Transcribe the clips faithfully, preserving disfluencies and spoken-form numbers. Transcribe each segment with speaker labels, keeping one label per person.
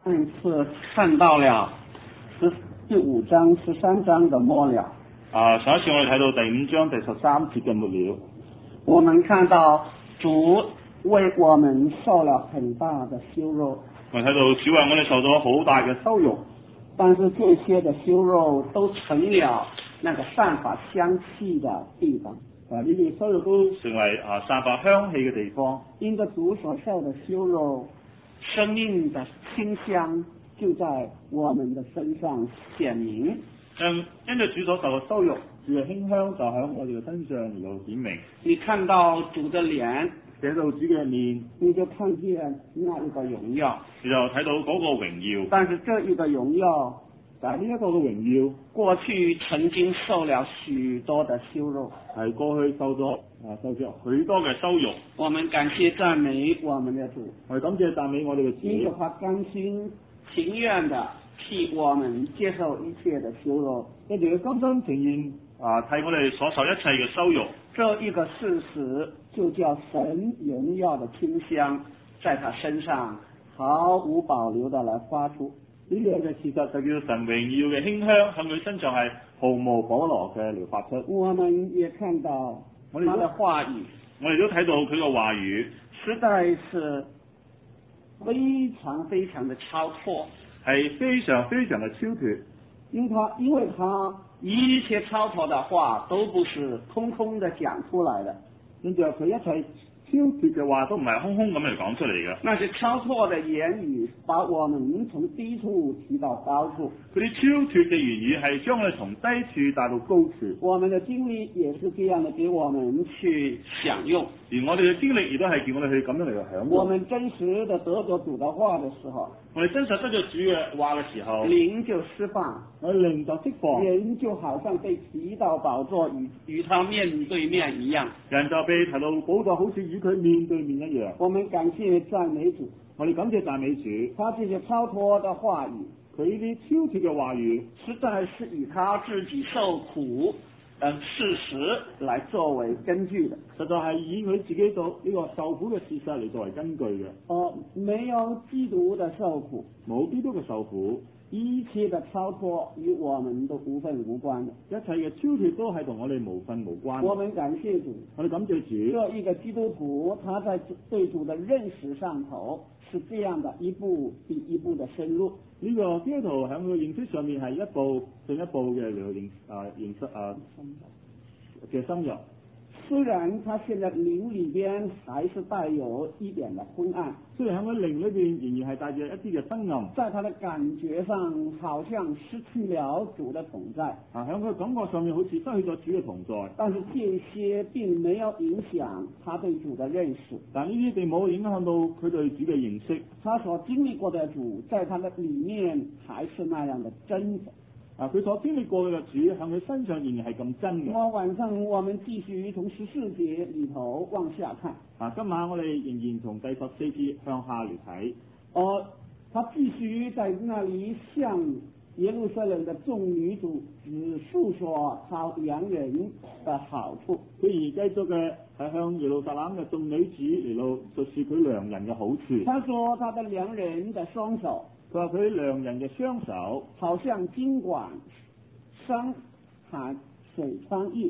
Speaker 1: 上次看到了十第五章、十三章的末了。
Speaker 2: 啊，上一次我哋睇到第五章第十三節嘅末了，
Speaker 1: 我們看到主為我們受了很大的羞辱。
Speaker 2: 我哋睇到主為我哋受咗好大嘅羞辱，
Speaker 1: 但是這些的羞辱都成了那個散發香氣的地方。
Speaker 2: 啊，呢啲羞辱都成為啊散發香氣嘅地方。
Speaker 1: 因着主所受的羞辱，生命的清香就在我們的身上顯明。
Speaker 2: 因因着主所受嘅羞辱，主嘅馨香就喺我哋嘅身上嚟到顯明。
Speaker 1: 你看到主的臉，
Speaker 2: 睇到主嘅面，
Speaker 1: 你就看見那一個榮耀，
Speaker 2: 你就睇到嗰個榮耀。
Speaker 1: 但是這一個榮耀，
Speaker 2: 但係呢一個嘅榮耀，
Speaker 1: 過去曾經受了許多的羞辱，
Speaker 2: 係過去受咗啊受咗許多嘅羞辱。
Speaker 1: 我們感謝讚美我們的主，
Speaker 2: 我哋感謝讚美我哋嘅主，
Speaker 1: 因為他甘心情願的替我們接受一切的羞辱，
Speaker 2: 一定要甘心情願啊替我哋所受一切嘅羞辱。
Speaker 1: 這一個事實就叫神榮耀的清香在他身上毫無保留的來發出。
Speaker 2: 呢兩個事實就叫神榮耀嘅馨香喺佢身上係毫無保留嘅嚟發出。
Speaker 1: 我們也看到他的話語，
Speaker 2: 我哋都睇到佢嘅話語，
Speaker 1: 實在是非常非常的超脫，
Speaker 2: 係非常非常嘅超脫。
Speaker 1: 因為他因為他一切超脫的話都不是空空的講出來的，
Speaker 2: 跟住佢一切超脫嘅話都唔係空空咁嚟講出嚟嘅。
Speaker 1: 那些超脫的言語把我們從低處提到高處，
Speaker 2: 嗰啲超脫嘅言語係將我哋從低處帶到高處。
Speaker 1: 我們的經歷也是這樣的，給我們去享用。
Speaker 2: 而我哋嘅經歷亦都係叫我哋去咁樣嚟到享用。
Speaker 1: 我們真實的得着主的話的時候，
Speaker 2: 我哋真實得咗主嘅話嘅時候，
Speaker 1: 靈就釋放，
Speaker 2: 我哋靈就釋放，
Speaker 1: 人就好像被提到寶座與與他面對面一樣，
Speaker 2: 人就被提到寶座，好似與佢面對面一樣。
Speaker 1: 我們感謝讚美主，
Speaker 2: 我哋感謝讚美主，
Speaker 1: 他這些超脫的話語，
Speaker 2: 佢呢啲超脫嘅話語，
Speaker 1: 實在是以他自己受苦的事實來作為根據的，
Speaker 2: 實在係以佢自己做呢個受苦嘅事實嚟作為根據嘅。
Speaker 1: 哦，沒有基督的受苦，
Speaker 2: 冇基督嘅受苦，
Speaker 1: 一切的超脫與我們都無分無關的，
Speaker 2: 一切嘅超脫都係同我哋無分無關。
Speaker 1: 我們感謝主，
Speaker 2: 我哋感謝主。
Speaker 1: 這一個基督徒，他在對主的認識上頭是這樣的一步比一步的深入。
Speaker 2: 呢個基督徒喺佢認識上面係一步進一步嘅嚟認啊認識啊嘅深入。
Speaker 1: 雖然他現在靈裏邊還是帶有一點的昏暗，
Speaker 2: 雖然喺佢靈裏邊仍然係帶住一啲嘅昏暗，
Speaker 1: 在他的感覺上好像失去了主的同在，
Speaker 2: 啊喺佢感覺上面好似失去咗主嘅同在。
Speaker 1: 但是這些並沒有影響他對主的認識，
Speaker 2: 但呢啲並冇影響到佢對主嘅認識。
Speaker 1: 他所經歷過的主，在他的裏面還是那樣的真的。
Speaker 2: 啊！佢所經歷過嘅主喺佢身上仍然係咁真嘅。
Speaker 1: 我晚上我們繼續從十四節裏頭往下看。
Speaker 2: 啊！今晚我哋仍然從第十四節向下嚟睇。
Speaker 1: 哦，他繼續在那裏向耶路撒冷的眾女主只述說他良人的好處。
Speaker 2: 佢而繼續嘅係向耶路撒冷嘅眾女子嚟到述說佢良人嘅好處。
Speaker 1: 他說他的良人的雙手。
Speaker 2: 佢話佢良人嘅雙手，
Speaker 1: 好像金管傷寒水蒼玉。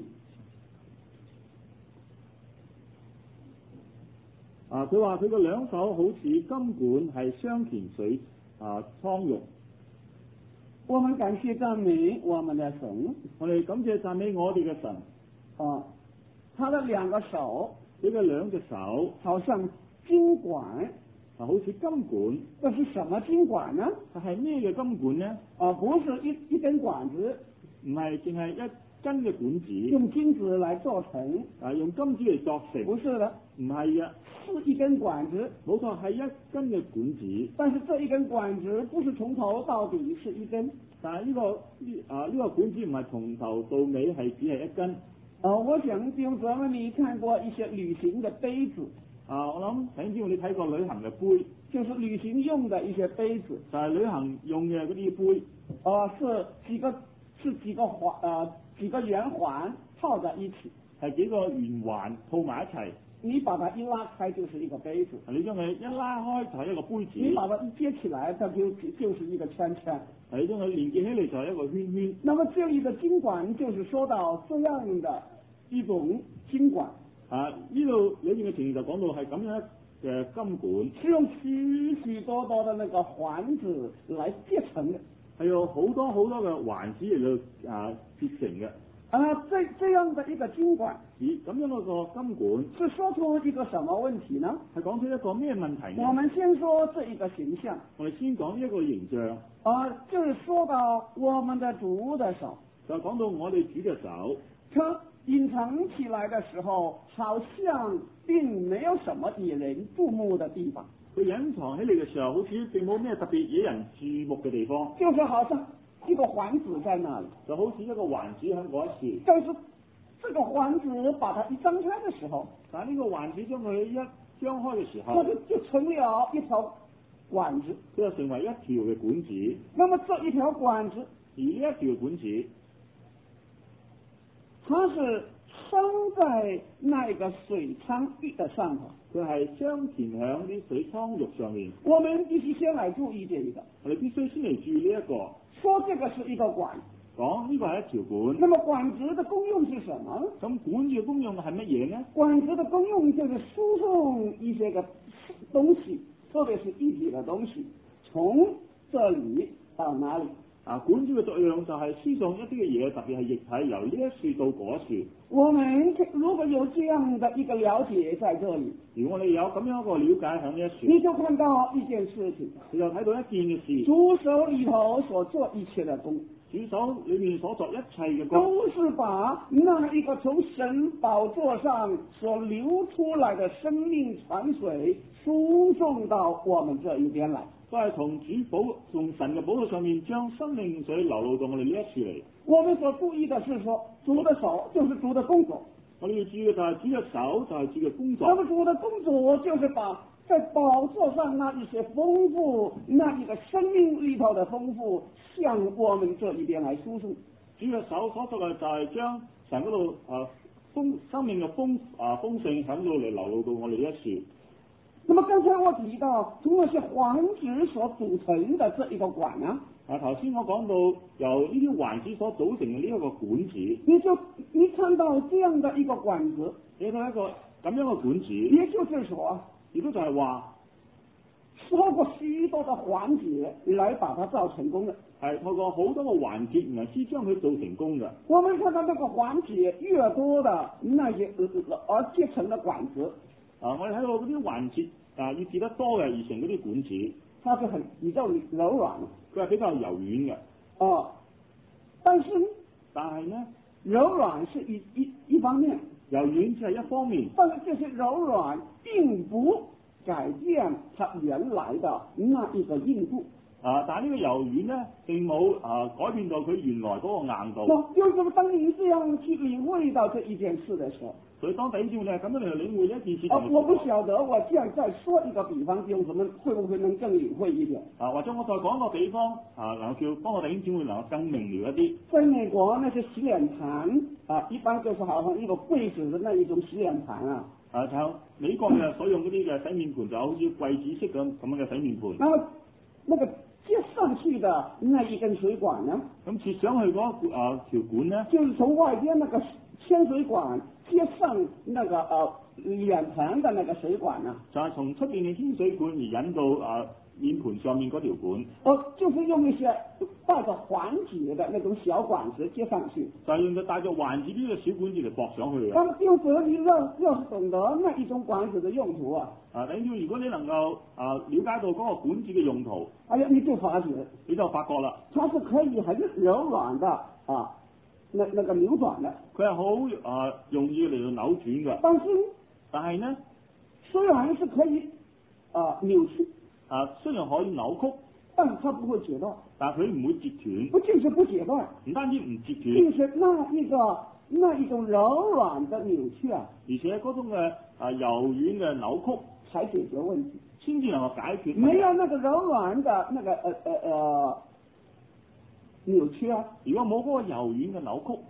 Speaker 2: 啊！佢話佢嘅兩手好似金管係雙田水啊蒼玉。
Speaker 1: 我們感謝讚美我們的神，
Speaker 2: 我哋感謝讚美我哋嘅神。
Speaker 1: 啊，他的兩個手，
Speaker 2: 佢嘅兩隻手
Speaker 1: 好像金管。
Speaker 2: 啊，好似金管，
Speaker 1: 這是什麼金管呢？
Speaker 2: 係咩嘅金管呢？
Speaker 1: 啊，不是一一根管子，
Speaker 2: 唔係淨係一根嘅管子，
Speaker 1: 用金子來做成，
Speaker 2: 啊，用金子嚟作成，
Speaker 1: 不是的，
Speaker 2: 唔係嘅，
Speaker 1: 是一根管子，
Speaker 2: 冇錯係一根嘅管子，
Speaker 1: 但是這一根管子不是從頭到底是一根，
Speaker 2: 但係呢、這個呢啊呢、這個管子唔係從頭到尾係只係一根。
Speaker 1: 啊，我想弟兄姊妹你看過一些旅行嘅杯子。
Speaker 2: 啊！我諗頭先知你睇過旅行嘅杯，
Speaker 1: 就是旅行用的一些杯子，
Speaker 2: 就係旅行用嘅嗰啲杯。
Speaker 1: 哦、呃，是幾個是幾個環，呃幾個圓環套在一起，
Speaker 2: 係幾個圓環套埋一齊。
Speaker 1: 你把它一拉開就是一個杯子，
Speaker 2: 你將佢一拉開就係一個杯子，
Speaker 1: 你把它一接起來，它就就是一個圈圈，
Speaker 2: 你將佢連結起嚟就係一個圈圈。
Speaker 1: 那麼這裏的經管就是說到這樣的一種經管。
Speaker 2: 啊，呢度裏面嘅情形就講到係咁樣嘅金管，
Speaker 1: 是用許許多多的那個環子來結成的，
Speaker 2: 係有好多好多嘅環子嚟到啊結成嘅。
Speaker 1: 啊，這這樣的一個經管，
Speaker 2: 咦，咁樣嗰個金管
Speaker 1: 是說出一個什麼問題呢？
Speaker 2: 係講出一個咩問題呢？
Speaker 1: 我們先說這一個形象，
Speaker 2: 我哋先講呢一個形象，
Speaker 1: 啊，就是說到我們的主的手，
Speaker 2: 就講到我哋主嘅手，
Speaker 1: 它隱藏起來的時候，好像並沒有什麼引人注目的地方。
Speaker 2: 佢隱藏起嚟嘅時候，好似並冇咩特別惹人注目嘅地方，
Speaker 1: 就是好像一個環子在那裏，
Speaker 2: 就好似一個環子喺嗰一處。
Speaker 1: 但是這個環子把它一張開的時候，
Speaker 2: 但係呢個環子將佢一張開嘅時候，
Speaker 1: 它就就成了一條管子，
Speaker 2: 佢就成為一條嘅管子。
Speaker 1: 那麼這一條管子，
Speaker 2: 而呢一條管子，
Speaker 1: 它是鑲在那個水倉玉的上頭，
Speaker 2: 佢係鑲填響啲水倉玉上面。
Speaker 1: 我們必須先來注意這一個，
Speaker 2: 我哋必須先嚟注意呢一個，
Speaker 1: 說這個是一個管，
Speaker 2: 講呢個係一條管。
Speaker 1: 那麼管子的功用是什麼？
Speaker 2: 咁管子嘅功用係乜嘢呢？
Speaker 1: 管子的功用就是輸送一些個東西，特別是一體的東西，從這裏到哪裏？
Speaker 2: 啊，管子嘅作用就係輸送一啲嘅嘢，特別係液體，由呢一處到嗰一處。
Speaker 1: 我們如果有這樣的一個了解在這裏，
Speaker 2: 如果我哋有咁樣一個了解喺呢一處，
Speaker 1: 你就看到一件事情，
Speaker 2: 你就睇到一件嘅事，
Speaker 1: 主手裏頭所做一切的工，
Speaker 2: 主手裏面所作一切嘅工，
Speaker 1: 都是把那一個從神寶座上所流出來的生命泉水輸送到我們這一邊來。
Speaker 2: 都係從主寶從神嘅寶座上面將生命水流露到我哋呢一處嚟。
Speaker 1: 我們所注意的是說，主的手就是主的工作，
Speaker 2: 我哋要注意嘅就係主嘅手就係主嘅工作。
Speaker 1: 那麼主的工作就是把在寶座上那一些豐富，那一個生命裏頭的豐富，向我們這一邊來輸送。
Speaker 2: 主嘅手所做嘅就係將神嗰度誒豐生命嘅豐啊豐盛響度嚟流露到我哋呢一處。
Speaker 1: 那麼剛才我提到，從那些環子所組成的這一個管啊，
Speaker 2: 啊頭先我講到由呢啲環子所組成嘅呢一個管子，
Speaker 1: 你就你看到這樣的一個管子，
Speaker 2: 你睇一個咁樣嘅管子，
Speaker 1: 也就是說，
Speaker 2: 亦都就係話，
Speaker 1: 透過許多的環節來把它造成功的，
Speaker 2: 係透過好多個環節，然後先將佢做成功嘅。
Speaker 1: 我們看到那個環節越多的那些而結成的管子。
Speaker 2: 啊！我哋睇到嗰啲環節啊，要結得多嘅而成嗰啲管子，
Speaker 1: 它是很比較柔軟，
Speaker 2: 佢係比較柔軟嘅。
Speaker 1: 哦，但是
Speaker 2: 但係呢，
Speaker 1: 柔軟是一一一方面，
Speaker 2: 柔軟只係一方面，
Speaker 1: 但是這些柔軟並不改變它原來的那一個硬度。
Speaker 2: 啊！但係呢個柔軟呢，並冇啊改變到佢原來嗰個硬度。
Speaker 1: 那就是當你這樣去領會到這一件事的時候，
Speaker 2: 所以當弟兄姊妹咁樣嚟領會一件事情。
Speaker 1: 啊，我不曉得我這樣再說一個比方，弟兄姊妹會不會能更領會一點？
Speaker 2: 啊，或者我再講個比方，啊，能夠叫幫我弟兄姊妹能夠更明了一啲。
Speaker 1: 在美國那些洗臉盤啊，一般就是好像一個櫃子的那一種洗臉盤啊。
Speaker 2: 啊，就美國嘅所用嗰啲嘅洗面盤就好似櫃子式咁咁樣嘅洗面盤。
Speaker 1: 然後那個接上去的那一根水管呢？
Speaker 2: 咁接上去嗰個啊條管呢，
Speaker 1: 就是從外邊那個牽水管接上那個呃臉盤的那個水管呢？
Speaker 2: 就係從出邊嘅牽水管而引到啊臉盤上面嗰條管。
Speaker 1: 哦，就是用一些帶着環節的那種小管子接上去。
Speaker 2: 就係用佢帶着環節呢個小管子嚟駁上去嘅。
Speaker 1: 咁用者你要要是懂得那一種管子的用途啊，
Speaker 2: 啊，等於如果你能夠啊了解到嗰個管子嘅用途，
Speaker 1: 哎呀，你就發覺，
Speaker 2: 你就發覺啦，
Speaker 1: 它是可以很柔軟的啊，那那個扭轉的。
Speaker 2: 佢係好啊容易嚟到扭轉嘅。
Speaker 1: 但是，
Speaker 2: 但係呢，
Speaker 1: 雖然是可以啊扭曲，
Speaker 2: 啊雖然可以扭曲，
Speaker 1: 但是它不會截斷。
Speaker 2: 但係佢唔會截斷。
Speaker 1: 不僅是不截斷，
Speaker 2: 唔單止唔截斷，
Speaker 1: 並且那一個那一種柔軟的扭曲啊，
Speaker 2: 而且嗰種嘅啊柔軟嘅扭曲，
Speaker 1: 才解決問題。
Speaker 2: 先至能夠解決。
Speaker 1: 沒有那個柔軟的那個呃呃呃扭曲啊，
Speaker 2: 如果冇嗰個柔軟嘅扭曲，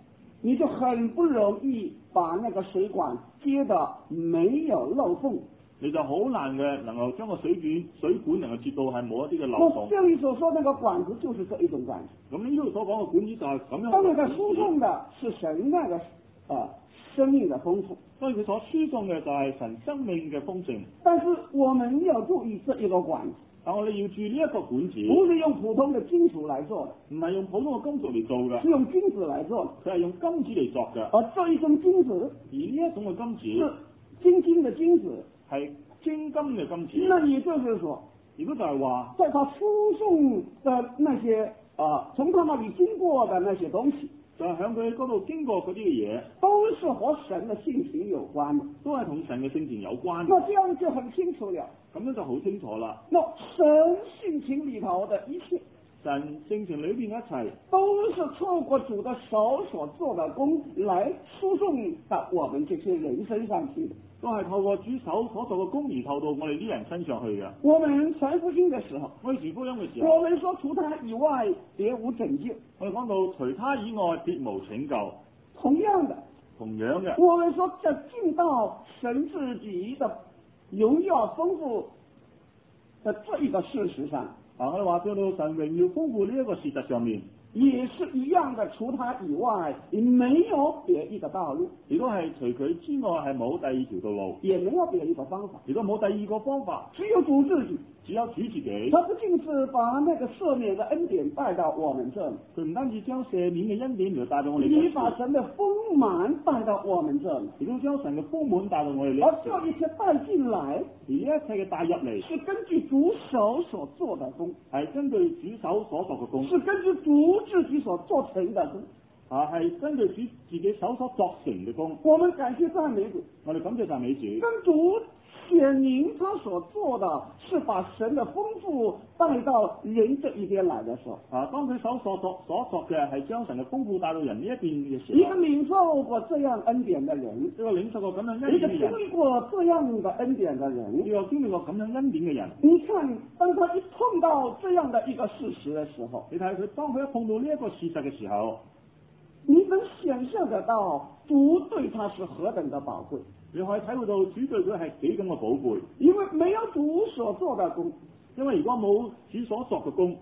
Speaker 1: 你就很不容易把那個水管接得沒有漏縫。
Speaker 2: 你就好難嘅能夠將個水管水管能夠接到係冇一啲嘅漏洞。
Speaker 1: 我這裏所說那個管子就是這一種管子。
Speaker 2: 咁呢度所講嘅管子就係咁樣。
Speaker 1: 當然，佢輸送的是神那個呃生命的豐富，
Speaker 2: 所以佢所輸送嘅就係神生命嘅豐盛。
Speaker 1: 但是我們要注意這一個管子，
Speaker 2: 但我哋要注意呢一個管子，
Speaker 1: 不是用普通的金屬來做的，
Speaker 2: 唔係用普通嘅金屬嚟做嘅，
Speaker 1: 是用金子來做的。
Speaker 2: 佢係用金子嚟作嘅。
Speaker 1: 而這一種金子，
Speaker 2: 而呢一種嘅金子
Speaker 1: 是精金的金子，
Speaker 2: 係精金嘅金子。
Speaker 1: 那也就是說，
Speaker 2: 如果就係話，
Speaker 1: 在他輸送的那些啊、呃，從他那裏經過的那些東西，
Speaker 2: 就係響佢嗰度經過嗰啲嘅嘢，
Speaker 1: 都是和神的性情有關的，
Speaker 2: 都係同神嘅性情有關。
Speaker 1: 那這樣就很清楚了。
Speaker 2: 咁樣就好清楚啦。
Speaker 1: 那神性情裏頭的一切，
Speaker 2: 神性情裏邊一切，
Speaker 1: 都是透過主的手所做的工來輸送到我們這些人身上去的，
Speaker 2: 都係透過主手所做嘅工而透到我哋啲人身上去嘅。
Speaker 1: 我們傳福音的時候，
Speaker 2: 我哋傳福音嘅時候，
Speaker 1: 我們說除他以外別無拯救。
Speaker 2: 我哋講到除他以外別無拯救。
Speaker 1: 同樣的，
Speaker 2: 同樣嘅，
Speaker 1: 我們說這進到神自己的榮耀豐富的這一個事實上，
Speaker 2: 啊，我哋話到到神榮耀豐富呢一個事實上面，
Speaker 1: 也是一樣的，除他以外，沒有別一個道路。
Speaker 2: 如果係除佢之外係冇第二條道路，
Speaker 1: 也沒有別一個方法。
Speaker 2: 如果冇第二個方法，
Speaker 1: 只有主自己，
Speaker 2: 只有主自己。
Speaker 1: 他不僅是把那個赦免的恩典帶到我們這裡，
Speaker 2: 佢唔單止將赦免嘅恩典嚟帶到我哋，
Speaker 1: 你把神的豐滿帶到我們這裡，
Speaker 2: 亦都將神嘅豐滿帶到我哋。
Speaker 1: 而這一切帶進來，
Speaker 2: 而呢一切嘅帶入嚟，
Speaker 1: 是根據主手所做的工，
Speaker 2: 係根據主手所作嘅工，
Speaker 1: 是根據主自己所做成的工，
Speaker 2: 啊，係根據主自己手所作成嘅工。
Speaker 1: 我們感謝讚美主，
Speaker 2: 我哋感謝讚美主。
Speaker 1: 跟主顯明他所做的是把神的豐富帶到人這一邊來的時候，
Speaker 2: 啊，當佢手所作所作嘅係將神嘅豐富帶到人呢一邊嘅時候，
Speaker 1: 一個領受過這樣恩典的人，
Speaker 2: 一個領受過咁樣恩
Speaker 1: 一個
Speaker 2: 典嘅人，
Speaker 1: 經歷過這樣的恩典的人，
Speaker 2: 一個經歷過咁樣恩典嘅人，
Speaker 1: 你看，當他一碰到這樣的一個事實的時候，
Speaker 2: 你睇佢當佢一碰到呢一個事實嘅時候，
Speaker 1: 你能想象得到主對他是何等的寶貴。
Speaker 2: 你可以體會到主對佢係幾咁嘅寶貝，
Speaker 1: 因為沒有主所做的工，
Speaker 2: 因為如果冇主所作嘅工，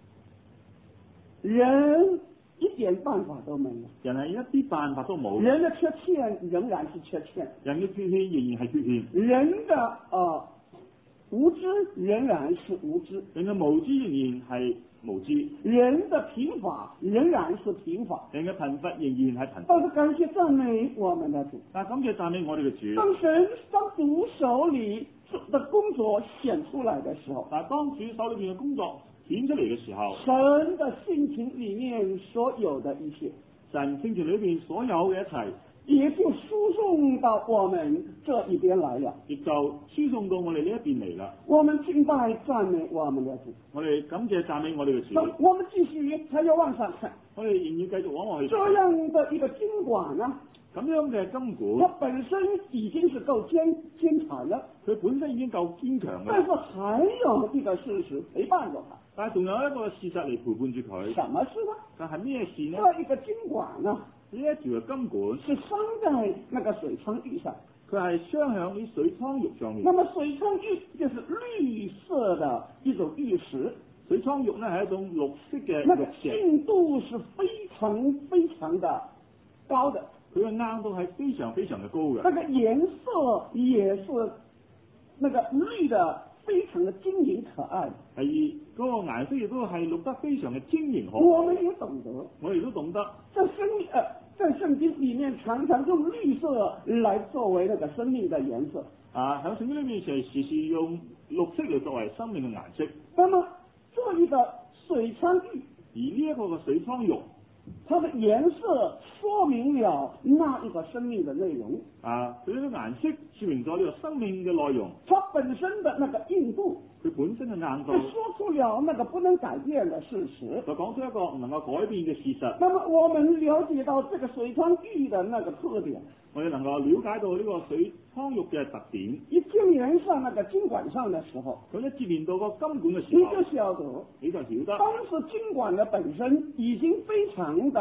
Speaker 1: 人一點辦法都沒有，
Speaker 2: 人係一啲辦法都冇，
Speaker 1: 人的缺陷仍然是缺陷，
Speaker 2: 人嘅缺陷仍然係缺陷，
Speaker 1: 人的啊、呃、無知仍然是無知，
Speaker 2: 人嘅無知仍然係無知，
Speaker 1: 人的貧乏仍然是貧乏，
Speaker 2: 人嘅貧乏仍然係貧乏。
Speaker 1: 但是感謝讚美我們的主，
Speaker 2: 但係感謝讚美我哋嘅主。
Speaker 1: 當神當主手裏的工作顯出來的時候，
Speaker 2: 但係當主手裏邊嘅工作顯出嚟嘅時候，
Speaker 1: 神的性情裏面所有的一切，
Speaker 2: 神性情裏邊所有嘅一切，
Speaker 1: 也就輸送到我們這一邊來了，
Speaker 2: 亦就輸送到我哋呢一邊嚟啦。
Speaker 1: 我們敬拜讚美我們的主，
Speaker 2: 我哋感謝讚美我哋嘅主。
Speaker 1: 那我們繼續還要往上看，
Speaker 2: 我哋仍然繼續往外去。
Speaker 1: 這樣的一個經管呢，
Speaker 2: 咁樣嘅金
Speaker 1: 它
Speaker 2: 管，
Speaker 1: 本身已經是夠堅堅強了，
Speaker 2: 佢本身已經夠堅強
Speaker 1: 但
Speaker 2: 嘅，
Speaker 1: 是還有一個事實陪伴着它，
Speaker 2: 但係仲有一個事實嚟陪伴住佢。
Speaker 1: 什麼事呢？
Speaker 2: 但係咩事呢？
Speaker 1: 這一個經管呢，
Speaker 2: 呢一條嘅金管
Speaker 1: 是鑲在那個水倉玉上，
Speaker 2: 佢係鑲響啲水倉玉上面。
Speaker 1: 那麼水倉玉就是綠色的一種玉石，
Speaker 2: 水倉玉呢係一種綠色嘅
Speaker 1: 那個
Speaker 2: 玉石，
Speaker 1: 硬度是非常非常的高的，
Speaker 2: 佢嘅硬度係非常非常嘅高嘅。
Speaker 1: 那個顏色也是那個綠的，非常的晶瑩可愛。
Speaker 2: 係嗰個顏色亦都係綠得非常嘅晶瑩可愛。
Speaker 1: 我們也懂得，
Speaker 2: 我哋都懂得，
Speaker 1: 在生命呃，在聖經裡面常常用綠色來作為那個生命的顏色。
Speaker 2: 啊，喺聖經裏面成日時時用綠色嚟作為生命嘅顏色。
Speaker 1: 那麼這一個水倉玉，
Speaker 2: 而呢一個嘅水倉玉，
Speaker 1: 它的顏色說明了那一個生命的內容。
Speaker 2: 啊，佢呢個顏色說明咗呢個生命嘅內容。
Speaker 1: 它本身的那個硬度，
Speaker 2: 佢本身嘅硬度
Speaker 1: 就，說出了那個不能改變的事實。
Speaker 2: 就講出一個唔能夠改變嘅事實。
Speaker 1: 那麼我們了解到這個水倉玉的那個特點，
Speaker 2: 我哋能夠了解到呢個水倉玉嘅特點。
Speaker 1: 一接連上那個經管上的時候，
Speaker 2: 咁一接連到個金管嘅時候，
Speaker 1: 你就曉得，
Speaker 2: 你就曉得，
Speaker 1: 當時經管的本身已經非常的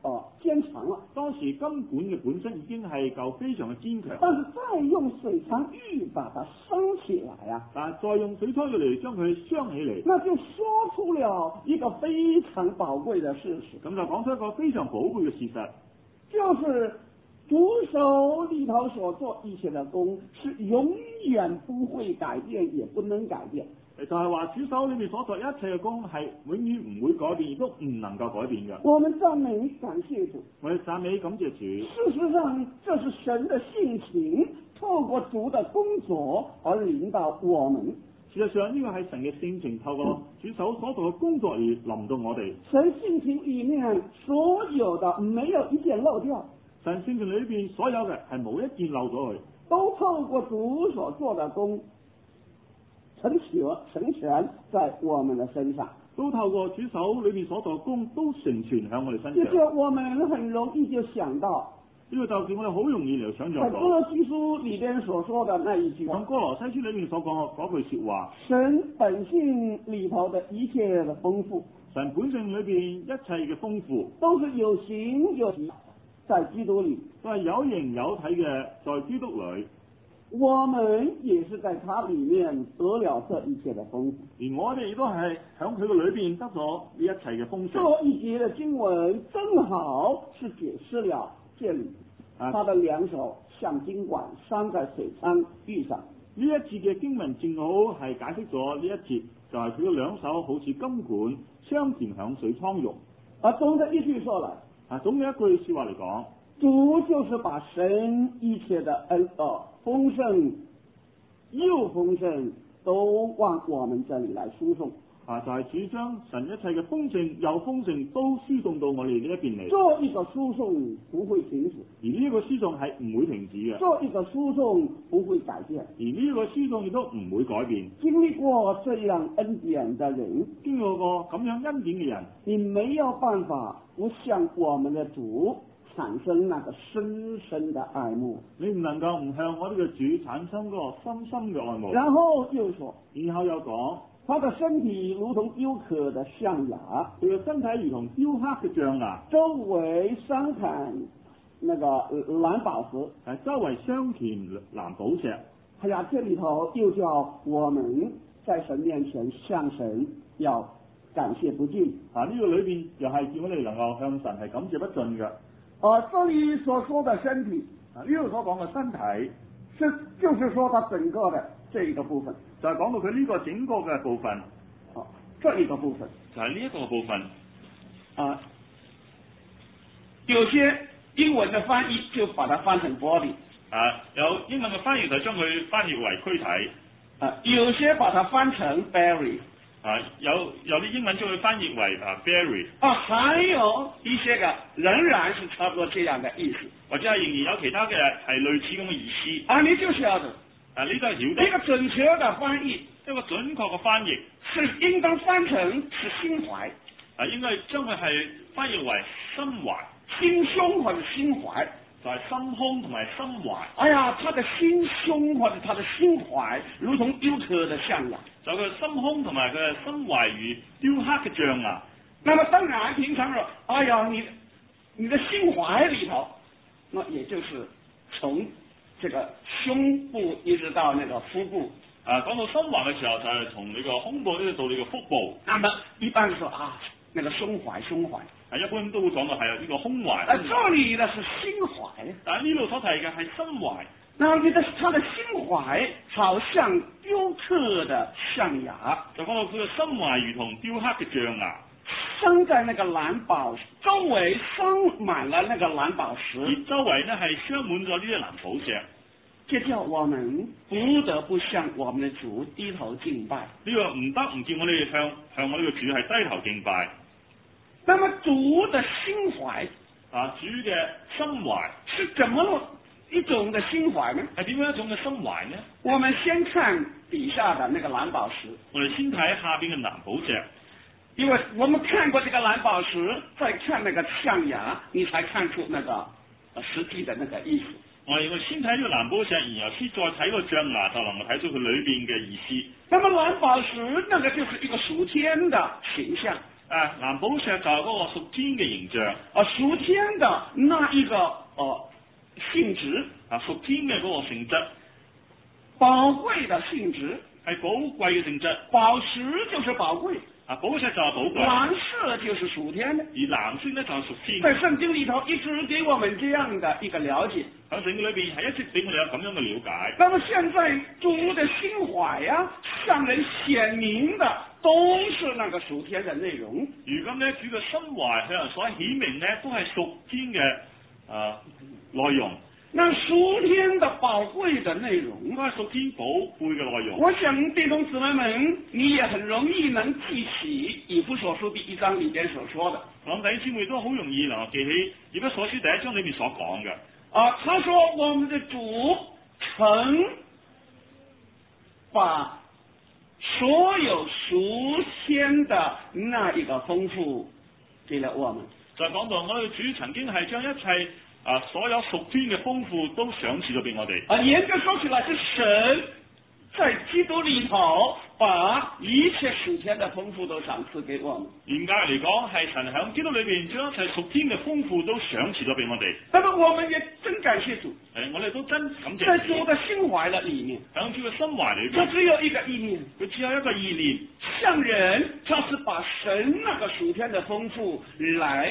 Speaker 1: 呃堅強了。
Speaker 2: 當時金管嘅本身已經係夠非常嘅堅強，
Speaker 1: 但是再用水倉玉把它升起來啊，
Speaker 2: 但係再用水倉玉嚟將佢鑲起嚟，
Speaker 1: 那就說出了一個非常寶貴的事實。
Speaker 2: 咁就講出一個非常寶貴嘅事實，
Speaker 1: 就是主手裏頭所做一切的工是永遠不會改變，也不能改變。
Speaker 2: 就係話主手裏面所做一切嘅工係永遠唔會改變，亦都唔能夠改變嘅。
Speaker 1: 我們讚美感謝主，
Speaker 2: 我哋讚美感謝主。
Speaker 1: 事實上，這是神的性情，透過主的工作而領導我們。
Speaker 2: 事實上，呢個係神嘅性情，透過主手所做嘅工作而臨到我哋。
Speaker 1: 神性情裏面所有的，沒有一件漏掉。
Speaker 2: 神性情裏邊所有嘅係冇一件漏咗去，
Speaker 1: 都透過主所做的工成全成全在我們的身上，
Speaker 2: 都透過主手裏邊所做嘅工都成全喺我哋身上。
Speaker 1: 這就我們很容易就想到，
Speaker 2: 呢個就叫我哋好容易嚟想象到。
Speaker 1: 在哥羅西書裏邊所說的那一句話，
Speaker 2: 喺哥羅西書裏面所講嘅嗰句說話，
Speaker 1: 神本性裏頭的一切的豐富，
Speaker 2: 神本性裏邊一切嘅豐富，
Speaker 1: 都是有形有體，在基督裏，
Speaker 2: 都係有形有體嘅，在基督裏。
Speaker 1: 我們也是在他裏面得了這一切的豐富，
Speaker 2: 而我哋亦都係喺佢嘅裏邊得咗呢一切嘅豐盛。
Speaker 1: 這一節的經文正好是解釋了這裏，啊、他的兩手像金管拴在水倉玉上。
Speaker 2: 呢一節嘅經文正好係解釋咗呢一節，就係佢嘅兩手好似金管鑲嵌響水倉用。
Speaker 1: 啊，總的一句說來，
Speaker 2: 啊，總嘅一句說話嚟講，
Speaker 1: 主就是把神一切的恩呃豐盛又豐盛都往我們這裏來輸送。
Speaker 2: 啊，就係、是、主將神一切嘅豐盛又豐盛都輸送到我哋呢一邊嚟。
Speaker 1: 做一個輸送不會停止，
Speaker 2: 而呢一個輸送係唔會停止嘅。
Speaker 1: 做一個輸送不會改變，
Speaker 2: 而呢一個輸送亦都唔會改變。
Speaker 1: 經歷過這樣恩典的人，
Speaker 2: 經過過咁樣恩典嘅人，
Speaker 1: 你沒有辦法不向我們的主產生那個深深的愛慕。
Speaker 2: 你唔能夠唔向我哋嘅主產生嗰個深深嘅愛慕。
Speaker 1: 然後又說，
Speaker 2: 然後又講，
Speaker 1: 他的身體如同雕刻的象牙，
Speaker 2: 佢嘅身體如同雕刻嘅象牙，
Speaker 1: 周圍鑲嵌那個藍寶石，
Speaker 2: 係周圍鑲嵌藍寶石。
Speaker 1: 係呀，這裏頭又叫我們在神面前向神要感謝不盡。
Speaker 2: 啊，呢、這個裏邊又係叫我哋能夠向神係感謝不盡嘅。
Speaker 1: 啊，這裏所說的身體，
Speaker 2: 啊呢度所講嘅身體，
Speaker 1: 是就是說它整個的這一個部分，
Speaker 2: 就係講到佢呢個整個嘅部分。
Speaker 1: 啊，這一個部分
Speaker 2: 就係呢一個部分。
Speaker 1: 啊，有些英文的翻譯就把它翻成 body。
Speaker 2: 啊，有英文嘅翻譯就將佢翻譯為軀體。
Speaker 1: 啊，有些把它翻成 berry。
Speaker 2: 啊，有有啲英文將佢翻譯為啊 berry。
Speaker 1: 啊，還有一些個仍然是差不多這樣的意思，
Speaker 2: 或者係仍然有其他嘅係類似咁嘅意思。
Speaker 1: 啊，你就曉得。
Speaker 2: 啊，呢都係曉得。
Speaker 1: 一個準確的翻譯，
Speaker 2: 一個準確嘅翻譯
Speaker 1: 是應當翻成是心懷。
Speaker 2: 啊，應該將佢係翻譯為心懷。
Speaker 1: 心胸或者心懷，
Speaker 2: 就係心胸同埋心懷。
Speaker 1: 哎呀，他的心胸或者他的心懷，如同雕刻的象牙。
Speaker 2: 就佢心胸同埋佢嘅心懷如雕刻嘅象牙。
Speaker 1: 那麼當然，平常說，哎呀，你你的心懷裏頭，那也就是從這個胸部一直到那個腹部。
Speaker 2: 啊，講到心懷嘅時候，就係從你個胸部一直到你個腹部。
Speaker 1: 那麼一般說啊，那個胸懷胸懷。
Speaker 2: 係一般都會講到係呢個胸懷。
Speaker 1: 啊，這裏呢是心懷。
Speaker 2: 但係呢度所提嘅係心懷。
Speaker 1: 那你的他的心懷好像雕刻的象牙，
Speaker 2: 就講到佢嘅心懷如同雕刻嘅象牙，
Speaker 1: 鑲在那個藍寶石周圍鑲滿了那個藍寶石，
Speaker 2: 而周圍呢係鑲滿咗呢啲藍寶石。
Speaker 1: 這叫我們不得不向我們的主低頭敬拜。
Speaker 2: 呢個唔得唔見我哋向向我呢個主係低頭敬拜。
Speaker 1: 那麼主的心懷
Speaker 2: 啊，主嘅心懷
Speaker 1: 是怎麼一種的心懷呢？
Speaker 2: 係點樣一種嘅心懷呢？
Speaker 1: 我們先看底下的那個藍寶石。
Speaker 2: 我哋先睇下邊嘅藍寶石，
Speaker 1: 因為我們看過這個藍寶石，再看那個象牙，你才看出那個實際的那個意思。
Speaker 2: 我哋先睇呢個藍寶石，然後先再睇個象牙，就能夠睇出佢裏邊嘅意思。
Speaker 1: 那麼藍寶石那個就是一個屬天的形象。
Speaker 2: 誒， 啊，藍寶石就係嗰個屬天嘅形象，
Speaker 1: 啊，屬天的那一個呃性質，
Speaker 2: 啊，屬天嘅嗰個性質，
Speaker 1: 寶貴的性質，
Speaker 2: 係寶貴嘅性質。
Speaker 1: 寶石就是寶貴，
Speaker 2: 啊，寶石就係寶貴，
Speaker 1: 藍色就是屬天的。
Speaker 2: 而藍色咧就係屬天。
Speaker 1: 在聖經裏頭一直給我們這樣的一個了解。
Speaker 2: 喺聖經裏邊係一直俾我哋有咁樣嘅了解。
Speaker 1: 那麼現在主的心懷呀，向人顯明的都是那個屬天的內容。
Speaker 2: 如今咧，主嘅心懷向人所顯明咧，都係屬天嘅啊內容。
Speaker 1: 那屬天的寶貴的內容，
Speaker 2: 都係屬天寶貴嘅內容。
Speaker 1: 我想弟兄姊妹們，你也很容易能記起以弗所書第一章裏邊所說的。
Speaker 2: 我諗弟兄姊妹都好容易能夠記起以弗所書第一章裏面所講嘅。
Speaker 1: 啊，他說我們的主曾把所有屬天的那一個豐富給了我們。
Speaker 2: 就講到我哋主曾經係將一切啊所有屬天嘅豐富都賞賜咗俾我哋。
Speaker 1: 啊，嚴格說起來是神在基督裏頭把一切屬天的豐富都賞賜給我們。
Speaker 2: 嚴格嚟講，係神喺基督裏邊將一切屬天嘅豐富都賞賜咗俾我哋。
Speaker 1: 那麼我們也真感謝主。
Speaker 2: 誒，我哋都真感謝。
Speaker 1: 在主的心懷的裏面，
Speaker 2: 喺主嘅心懷裏邊，
Speaker 1: 就只有一個意念，
Speaker 2: 佢只有一個意念，
Speaker 1: 向人，他是把神那個屬天的豐富來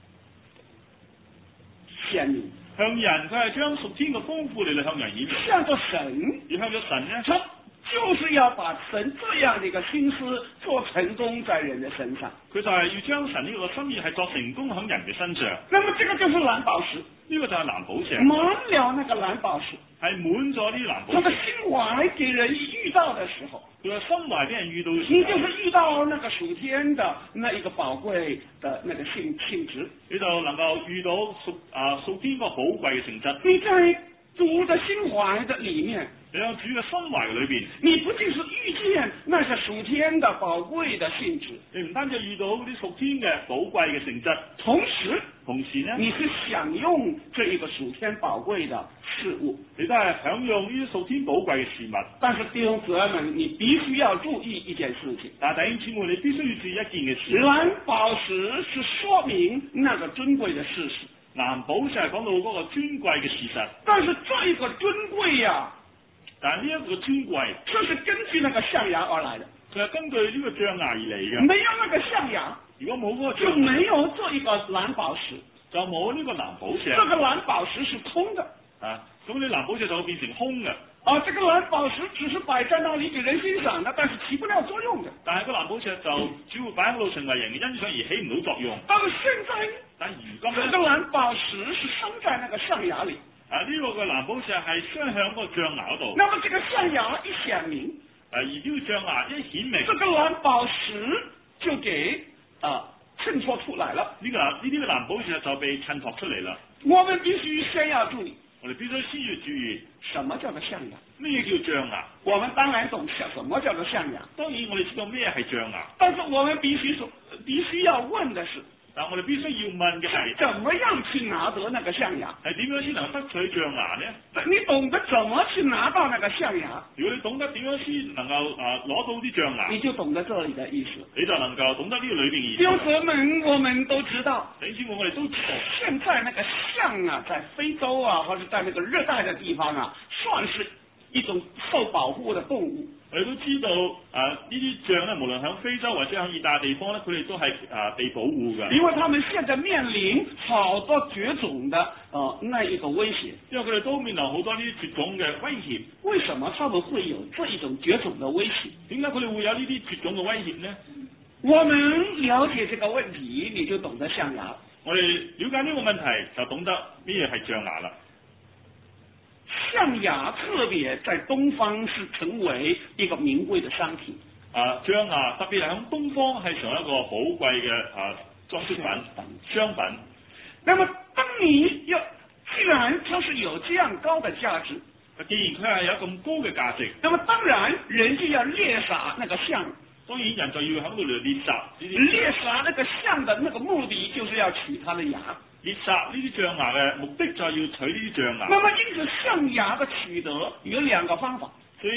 Speaker 1: 顯明。
Speaker 2: 向人，佢係將屬天嘅豐富嚟嚟向人顯明。
Speaker 1: 向着神，
Speaker 2: 而向咗神咧，
Speaker 1: 他就是要把神這樣的一個心思做成功在人的身上。
Speaker 2: 佢就係要將神呢個心意係作成功喺人嘅身上。
Speaker 1: 那麼這個就是藍寶石，
Speaker 2: 呢個就係藍寶石，
Speaker 1: 滿了那個藍寶石，
Speaker 2: 係滿咗啲藍寶石。
Speaker 1: 他的心懷給人遇到的時候，
Speaker 2: 佢嘅心懷俾人遇到嘅時候，
Speaker 1: 你就是遇到那個屬天的那一個寶貴的那個性性質，
Speaker 2: 你就能夠遇到屬啊屬天個寶貴嘅性質。
Speaker 1: 你在主的心懷的裏面，
Speaker 2: 你喺主嘅心懷裏邊，
Speaker 1: 你不僅是遇見那些屬天的寶貴的性質，
Speaker 2: 你唔單止遇到啲屬天嘅寶貴嘅性質，
Speaker 1: 同時
Speaker 2: 同時呢，
Speaker 1: 你是享用這一個屬天寶貴的事物，
Speaker 2: 你都係享用呢啲屬天寶貴嘅事物。
Speaker 1: 但是弟兄姊妹們，你必須要注意一件事情。
Speaker 2: 但係弟兄姊妹，你必須要注意一件嘅事。
Speaker 1: 藍寶石是說明那個尊貴的事實，
Speaker 2: 藍寶石係講到嗰個尊貴嘅事實。
Speaker 1: 但是這一個尊貴呀、啊，
Speaker 2: 但係呢一個尊貴，
Speaker 1: 這是根據那個象牙而來的。
Speaker 2: 佢係根據呢個象牙而嚟嘅。
Speaker 1: 沒有那個象牙，
Speaker 2: 如果冇嗰個
Speaker 1: 就
Speaker 2: 象牙，
Speaker 1: 沒有這一個藍寶石，
Speaker 2: 就冇呢個藍寶石。
Speaker 1: 這個藍寶石是空的。
Speaker 2: 啊，咁你藍寶石就會變成空嘅。
Speaker 1: 啊，這個藍寶石只是擺在那裏給人欣賞的，但是起不了作用的。
Speaker 2: 但係個藍寶石就只會擺喺度成為人嘅欣賞而起唔到作用。
Speaker 1: 但是現在，
Speaker 2: 但如今
Speaker 1: 這個藍寶石是鑲在那個象牙裏。
Speaker 2: 啊，呢、這個嘅藍寶石係鑲向嗰個象牙嗰度。
Speaker 1: 那麼這個象牙一顯明，
Speaker 2: 誒、啊，而呢個象牙一顯明，
Speaker 1: 這個藍寶石就給啊襯托出來了。
Speaker 2: 呢、這個呢啲嘅藍寶石就被襯托出嚟啦。
Speaker 1: 我們必須先要注意，
Speaker 2: 我哋必須先要注意，
Speaker 1: 什麼叫做象牙？
Speaker 2: 咩叫象牙？
Speaker 1: 我們當然懂什麼叫做象牙，
Speaker 2: 當然我哋知道咩係象牙，
Speaker 1: 但是我們必須說，必須要問的是，
Speaker 2: 但我哋必須要問嘅係，
Speaker 1: 怎麼樣去拿得那個象牙？
Speaker 2: 係點樣先能得取象牙呢？
Speaker 1: 你懂得怎麼去拿到那個象牙，
Speaker 2: 如果你懂得點樣先能夠啊攞到啲象牙，
Speaker 1: 你就懂得這裏的意思，
Speaker 2: 你就能夠懂得呢個裏邊意思。
Speaker 1: 弟兄姊妹，我們都知道，
Speaker 2: 弟兄姊妹，我哋都知道，
Speaker 1: 現在那個象啊，在非洲啊，或者在那個熱帶的地方啊，算是一種受保護的動物。
Speaker 2: 我哋都知道啊，呢啲象咧，無論喺非洲或者喺熱帶地方咧，佢哋都係啊被保護嘅。
Speaker 1: 因為他們現在面臨好多絕種的呃那一個威脅，
Speaker 2: 因為佢哋都面臨好多呢啲絕種嘅威脅。
Speaker 1: 為什麼他們會有這一種絕種的威脅？
Speaker 2: 點解佢哋會有呢啲絕種嘅威脅呢？
Speaker 1: 我們了解這個問題，你就懂得象牙。
Speaker 2: 我哋了解呢個問題，就懂得咩係象牙啦。
Speaker 1: 象牙特別在東方是成為一個名貴的商品。
Speaker 2: 啊，象牙特別係喺東方係成為一個寶貴嘅啊裝飾品、商品。
Speaker 1: 那麼當你要，既然它是有這樣高的價值，
Speaker 2: 既然佢係有咁高嘅價值，
Speaker 1: 那麼當然人就要獵殺那個象。
Speaker 2: 當然人就要喺度嚟獵殺。
Speaker 1: 獵殺那個象的那個目的就是要取它的牙。
Speaker 2: 獵殺呢啲象牙嘅目的就係要取呢啲象牙。
Speaker 1: 那麼因此象牙的取得有兩個方法。
Speaker 2: 所以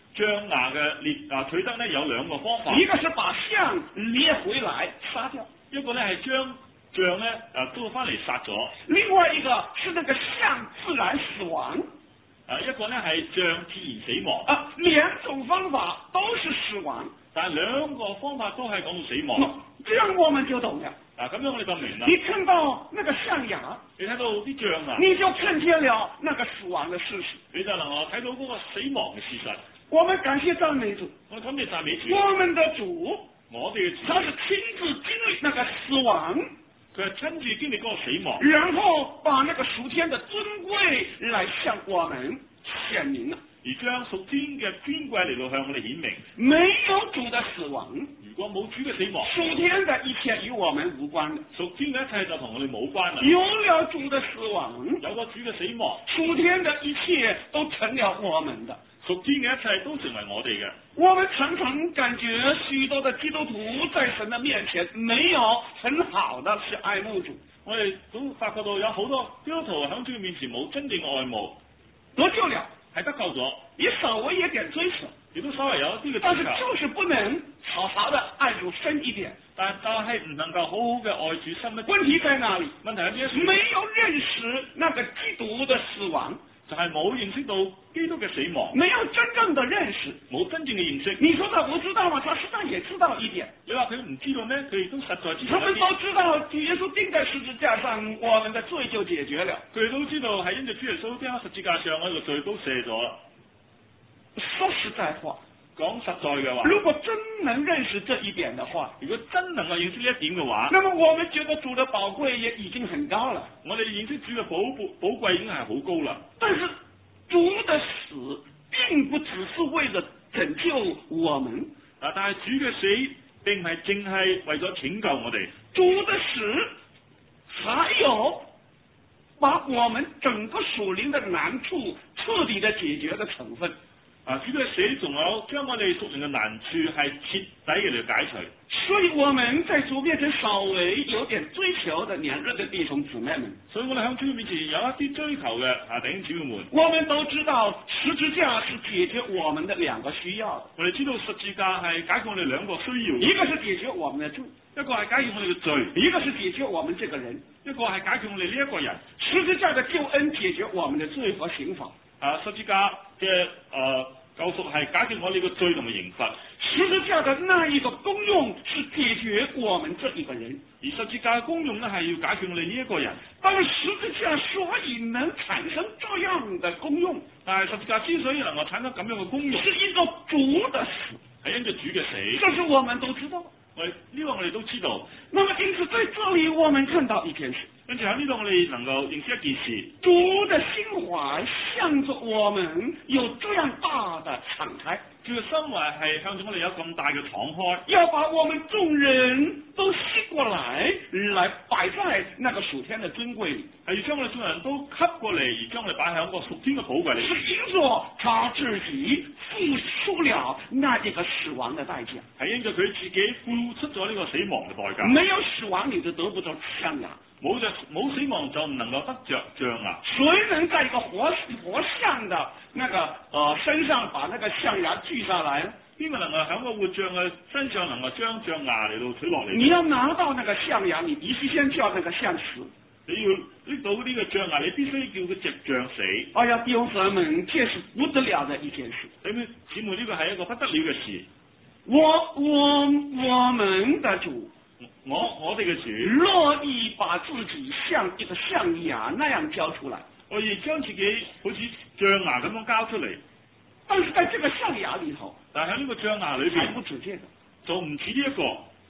Speaker 2: 象牙嘅裂啊取得咧有兩個方法，
Speaker 1: 一個是把象掠回來殺掉，
Speaker 2: 一個咧係將象咧啊捉翻嚟殺咗，
Speaker 1: 另外一個是那個象自然死亡。
Speaker 2: 啊一個咧係象自然死亡。
Speaker 1: 啊，兩種方法都是死亡，
Speaker 2: 但兩個方法都係講到死亡。
Speaker 1: 這樣我們就懂了。
Speaker 2: 嗱、啊，咁樣我哋就明啦。
Speaker 1: 你看到那個象牙，
Speaker 2: 你睇到啲象啊，
Speaker 1: 你就看見了那個死亡的事實，
Speaker 2: 你就能夠睇到嗰個死亡嘅事實。
Speaker 1: 我們感謝讚美主，
Speaker 2: 我感謝讚美主。
Speaker 1: 我們的主，
Speaker 2: 我哋嘅主，
Speaker 1: 他是親自經歷那個死亡，
Speaker 2: 佢係親自經歷嗰個死亡，
Speaker 1: 然後把那個屬天的尊貴來向我們顯明了。
Speaker 2: 而將屬天嘅尊貴嚟到向我哋顯明。
Speaker 1: 沒有主的死亡，
Speaker 2: 如果冇主嘅死亡，
Speaker 1: 屬天的一切與我們無關的。
Speaker 2: 屬天嘅一切就同我哋冇關啦。
Speaker 1: 有了主的死亡，
Speaker 2: 有個主嘅死亡，
Speaker 1: 屬天的一切都成了我們的。
Speaker 2: 屬天嘅一切都成為我哋嘅。
Speaker 1: 我們常常感覺許多的基督徒在神的面前沒有很好的去愛慕主，
Speaker 2: 我哋都發覺到有好多基督徒喺主嘅面前冇真正嘅愛慕，
Speaker 1: 得救了，
Speaker 2: 係得救咗，
Speaker 1: 也稍微有點追求，
Speaker 2: 亦都稍微有一啲嘅
Speaker 1: 但是
Speaker 2: 追求，
Speaker 1: 就是不能好好的愛主深一點。
Speaker 2: 但就係唔能夠好好嘅愛主深一啲。
Speaker 1: 問題在哪裡？
Speaker 2: 問題喺邊一處？
Speaker 1: 沒有認識那個基督的死亡，
Speaker 2: 就係冇認識到基督嘅死亡，
Speaker 1: 沒有真正的認識，
Speaker 2: 冇真正嘅認識。
Speaker 1: 你說他不知道嗎？他實在也知道一點。
Speaker 2: 你話佢唔知道咩？佢亦都實在知道
Speaker 1: 他們都知道主耶穌釘在十字架上，我們的罪就解決了。
Speaker 2: 佢哋都知道係因着主耶穌釘喺十字架上，我哋嘅罪都赦咗啦。
Speaker 1: 說實在話，
Speaker 2: 講實在嘅話，
Speaker 1: 如果真能認識這一點的話，
Speaker 2: 如果真能夠認識呢一點嘅話，
Speaker 1: 那麼我們覺得主的寶貴也已經很高了。
Speaker 2: 我哋認識主嘅寶寶貴已經係好高啦。
Speaker 1: 但是主的死並不只是為了拯救我們，
Speaker 2: 啊！但係主嘅死並唔係淨係為咗拯救我哋，
Speaker 1: 主的死還有把我們整個屬靈的難處徹底的解決的成分。
Speaker 2: 啊！主嘅死仲有將我哋屬靈嘅難處係徹底嘅嚟解除。
Speaker 1: 所以我們在主面前稍微有點追求的年日的弟兄姊妹們，
Speaker 2: 所以我哋喺主面前有一啲追求嘅啊弟兄姊妹們，
Speaker 1: 我們都知道十字架是解決我們的兩個需要。
Speaker 2: 我哋知道十字架係解決我哋兩個需要，
Speaker 1: 一個是解決我們的罪，
Speaker 2: 一個係解決我哋嘅罪，
Speaker 1: 一個是解決我們這個人。
Speaker 2: 一個係解決我哋呢一個人。
Speaker 1: 十字架的救恩解決我們的罪和刑罰。
Speaker 2: 啊，十字架嘅誒救贖係解決我哋嘅罪同埋刑罰。
Speaker 1: 十字架的那一個功用是解決我們這一個人，
Speaker 2: 而十字架嘅功用咧係要解決我哋呢一個人。
Speaker 1: 但是十字架所以能產生這樣的功用，
Speaker 2: 但係十字架之所以能夠產生咁樣嘅功用，
Speaker 1: 是一個主的死，
Speaker 2: 係因着主嘅死。
Speaker 1: 這是我們都知道。
Speaker 2: 我呢、這個我哋都知道。
Speaker 1: 那麼因此在這裏我們看到一件事，
Speaker 2: 跟住喺呢度我哋能夠認識一件事，
Speaker 1: 主的心懷向着我們有這樣大的敞開，
Speaker 2: 主嘅心懷係向住我哋有咁大嘅敞開，
Speaker 1: 要把我們眾人都吸過來，來擺在那個屬天的尊貴裏，
Speaker 2: 係要將我哋眾人都吸過嚟，而將我哋擺喺一個屬天嘅寶貴裏。
Speaker 1: 是因着他自己付出了那一個死亡的代價，
Speaker 2: 係因着佢自己付出咗呢個死亡嘅代價。
Speaker 1: 沒有死亡你就得不到象牙，
Speaker 2: 冇着冇死亡就唔能夠得着象牙。
Speaker 1: 誰能在一個活活象的那個呃身上把那個象牙鋸下來呢？
Speaker 2: 邊個能夠喺個活象嘅身上能夠將象牙嚟到取落嚟？
Speaker 1: 你要拿到那個象牙，你必須先叫那個象死。
Speaker 2: 你要拎到呢個象牙，你必須叫佢隻象死。
Speaker 1: 哎呀，弟兄姊妹們，這是不得了的一件事。
Speaker 2: 弟兄姊妹，呢個係一個不得了嘅事。
Speaker 1: 我我我們的主，
Speaker 2: 我我哋嘅主
Speaker 1: 樂意把自己像一個象牙那樣交出來，
Speaker 2: 我亦將自己好似象牙咁樣交出嚟。
Speaker 1: 但是在這個象牙裏頭，
Speaker 2: 但係喺呢個象牙裏邊，
Speaker 1: 還不止這個，
Speaker 2: 就唔止呢一個。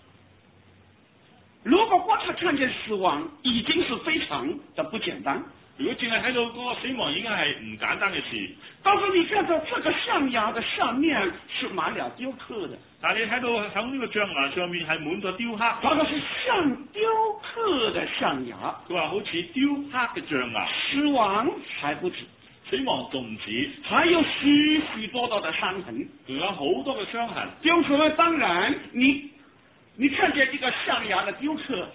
Speaker 1: 如果光是看見死亡，已經是非常的不簡單。
Speaker 2: 如果淨係睇到嗰個死亡，已經係唔簡單嘅事。
Speaker 1: 但是你看到這個象牙的上面是滿了雕刻的，
Speaker 2: 但係你睇到喺呢個象牙上面係滿咗雕刻，
Speaker 1: 那個是像雕刻的象牙。
Speaker 2: 佢話好似雕刻嘅象牙。
Speaker 1: 死亡還不止，
Speaker 2: 死亡仲唔止，
Speaker 1: 還有許許多多的傷痕，
Speaker 2: 仲有好多嘅傷痕。
Speaker 1: 弟兄姊妹，當然你你看見一個象牙的雕刻，
Speaker 2: 嗱，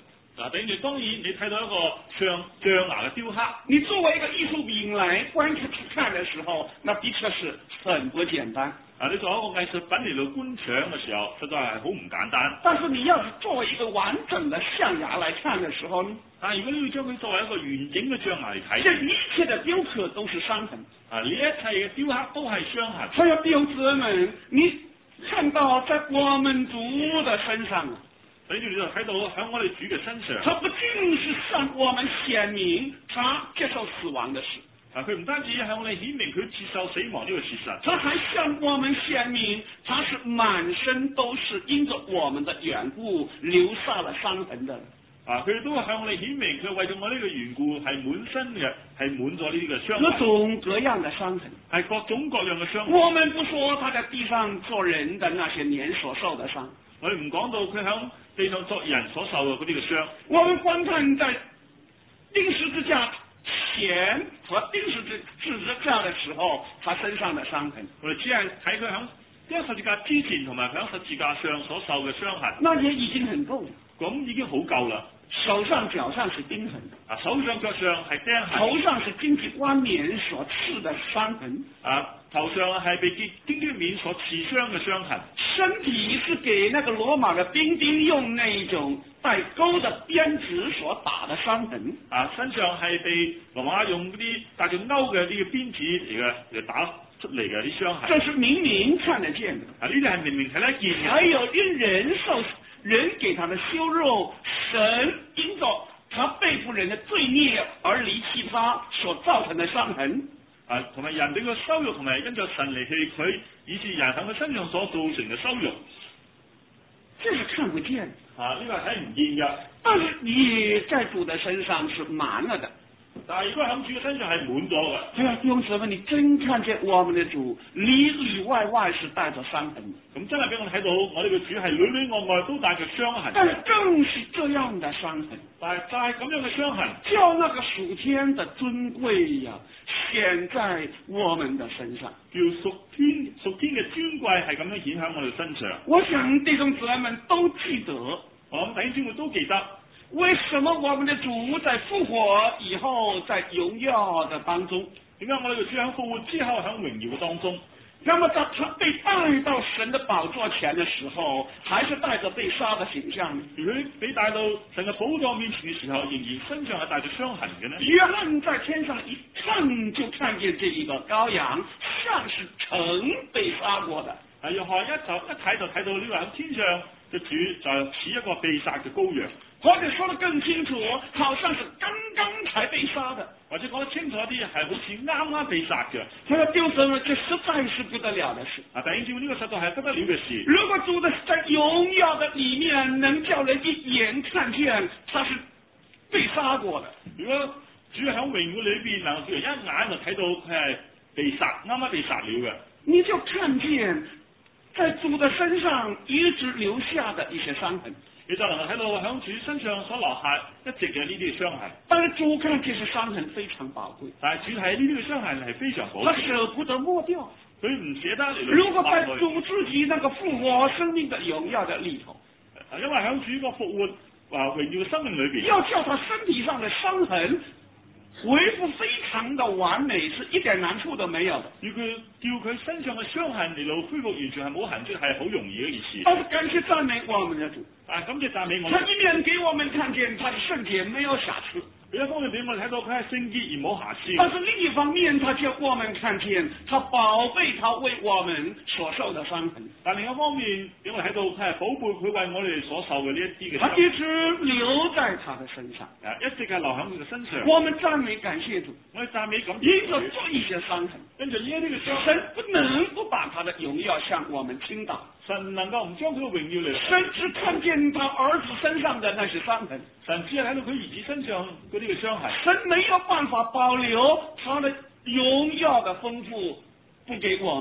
Speaker 2: 啊，等住當然你睇到一個象象牙嘅雕刻，
Speaker 1: 你作為一個藝術品來觀看的時候，那的確是很不簡單。
Speaker 2: 啊，你作為一個藝術品嚟到觀賞嘅時候，實在係好唔簡單。
Speaker 1: 但是你要是作為一個完整的象牙來看的時候呢？
Speaker 2: 但如果你要將佢作為一個完整嘅象牙嚟睇，
Speaker 1: 這一切的雕刻都是傷痕。
Speaker 2: 啊，呢一切嘅雕刻都係傷痕。
Speaker 1: 還有弟兄姊妹們，你看到在我們主的身上啊，
Speaker 2: 等住你就睇到喺我哋主嘅身上，
Speaker 1: 他不僅是向我們顯明他接受死亡的事。
Speaker 2: 啊！佢唔單止向我哋顯明佢接受死亡呢個事實，
Speaker 1: 他還向我們顯明他是滿身都是因着我們的緣故留下了傷痕的。
Speaker 2: 啊！佢都向我哋顯明佢為咗我呢個緣故係滿身嘅，係滿咗呢啲嘅傷痕，
Speaker 1: 各種各樣的傷痕，
Speaker 2: 係各種各樣嘅傷痕。
Speaker 1: 我們不說他在地上做人的那些年所受的傷，
Speaker 2: 我哋唔講到佢響地上作人所受嘅嗰啲嘅傷。
Speaker 1: 我們觀看在釘十字架前和釘十字十字架的時候，他身上的傷痕。
Speaker 2: 我哋只係睇佢響釘十字架之前同埋響十字架上所受嘅傷痕，
Speaker 1: 那也已經很夠了，
Speaker 2: 咁已經好夠啦。
Speaker 1: 手上腳上是釘痕，
Speaker 2: 啊，手上腳上係釘痕，
Speaker 1: 頭上是荊棘冠冕所刺的傷痕，
Speaker 2: 啊，頭上係被荊荊棘冕所刺傷嘅傷痕，
Speaker 1: 身體是給那個羅馬嘅兵丁用那種帶鈎的鞭子所打的傷痕，
Speaker 2: 啊，身上係被羅馬用嗰啲帶住鈎嘅呢個鞭子嚟嘅嚟打出嚟嘅啲傷痕，
Speaker 1: 這是明明看得見的。
Speaker 2: 啊，呢啲係明明睇得見嘅。
Speaker 1: 還有因人受人給他的羞辱，神因着他背負人的罪孽而離棄他所造成的傷痕，
Speaker 2: 啊，同埋人俾佢羞辱，同埋因着神離棄佢，以致人喺佢身上所造成嘅羞辱，
Speaker 1: 這是看不見。
Speaker 2: 啊，呢個係睇唔見嘅。
Speaker 1: 但是你在主的身上是滿了的。
Speaker 2: 但係如果喺主嘅身上係滿咗嘅，
Speaker 1: 哎呀，弟兄姊妹，你真看見我們的主裏裏外外是帶着傷痕，
Speaker 2: 咁真係俾我哋睇到，我哋嘅主係裏裏外外都帶着傷痕。
Speaker 1: 但是正是這樣的傷痕，
Speaker 2: 但係就係咁樣嘅傷痕，
Speaker 1: 叫那個屬天的尊貴呀、啊，顯在我們的身上。
Speaker 2: 叫屬天屬天嘅尊貴係咁樣顯喺我哋身上。
Speaker 1: 我想弟兄姊妹們都記得，
Speaker 2: 我諗弟兄姊妹都記得。
Speaker 1: 為什麼我們的主在復活以後，在榮耀的當中？
Speaker 2: 點解我哋嘅主喺復活之後喺榮耀嘅當中？
Speaker 1: 那麼當他被帶到神的寶座前的時候，還是帶着被殺的形象呢？
Speaker 2: 如果被帶到神嘅寶座面前嘅時候，仍然身上係帶着傷痕嘅呢？
Speaker 1: 約翰在天上一看就看見這一個羔羊，像是曾被殺過的。
Speaker 2: 啊，約翰一就一睇就睇到呢個喺天上嘅主就似一個被殺嘅羔羊。
Speaker 1: 或者說得更清楚，好像是剛剛才被殺的，
Speaker 2: 或者講得清楚一啲，係好似啱啱被殺嘅。
Speaker 1: 他要丟神了，這實在是不得了的事。
Speaker 2: 啊，弟兄姊妹，呢個實在係不得了嘅事。
Speaker 1: 如果主的在榮耀的裏面，能叫人一眼看見他是被殺過的，
Speaker 2: 如果主喺榮耀裏邊能夠一眼就睇到佢係被殺，啱啱被殺了嘅，
Speaker 1: 你就看見在主的身上一直留下的一些傷痕。
Speaker 2: 你就能夠睇到響主身上所留下一直嘅呢啲傷痕。
Speaker 1: 但是主看這些傷痕非常寶貴，
Speaker 2: 但係主睇呢啲嘅傷痕係非常寶貴，
Speaker 1: 他捨不得抹掉，
Speaker 2: 佢唔捨得。
Speaker 1: 如果在主自己那個復活生命的榮耀的裏頭，
Speaker 2: 因為響主個復活啊榮耀嘅生命裏邊，
Speaker 1: 要叫他身體上的傷痕恢復非常的完美，是一點難處都沒有的。
Speaker 2: 要佢叫佢身上嘅傷痕嚟到恢復完全係冇痕跡，係好容易嘅一件事。
Speaker 1: 但是感謝讚美我們的主，
Speaker 2: 啊，感謝讚美我們。
Speaker 1: 他一面給我們看見他的聖潔沒有瑕疵，
Speaker 2: 另一方面俾我哋睇到佢係聖潔而冇瑕疵。
Speaker 1: 但是另一方面，他叫我們看見他寶貝他為我們所受的傷痕。
Speaker 2: 但另一方面俾我哋睇到佢係寶貝佢為我哋所受嘅呢一啲嘅傷痕。
Speaker 1: 他一直留在他的身上，
Speaker 2: 啊，一直係留喺佢嘅身上。
Speaker 1: 我們讚美感謝主，
Speaker 2: 我哋讚美感謝
Speaker 1: 因着這一些傷痕，
Speaker 2: 跟住呢一啲嘅傷痕，
Speaker 1: 神不能不把他的榮耀向我們傾倒。
Speaker 2: 神能夠唔將佢嘅榮耀嚟，
Speaker 1: 神只看見他兒子身上的那些傷痕，
Speaker 2: 神只係睇到佢兒子身上嗰啲嘅傷痕。
Speaker 1: 神沒有辦法保留他的榮耀的豐富不給我們。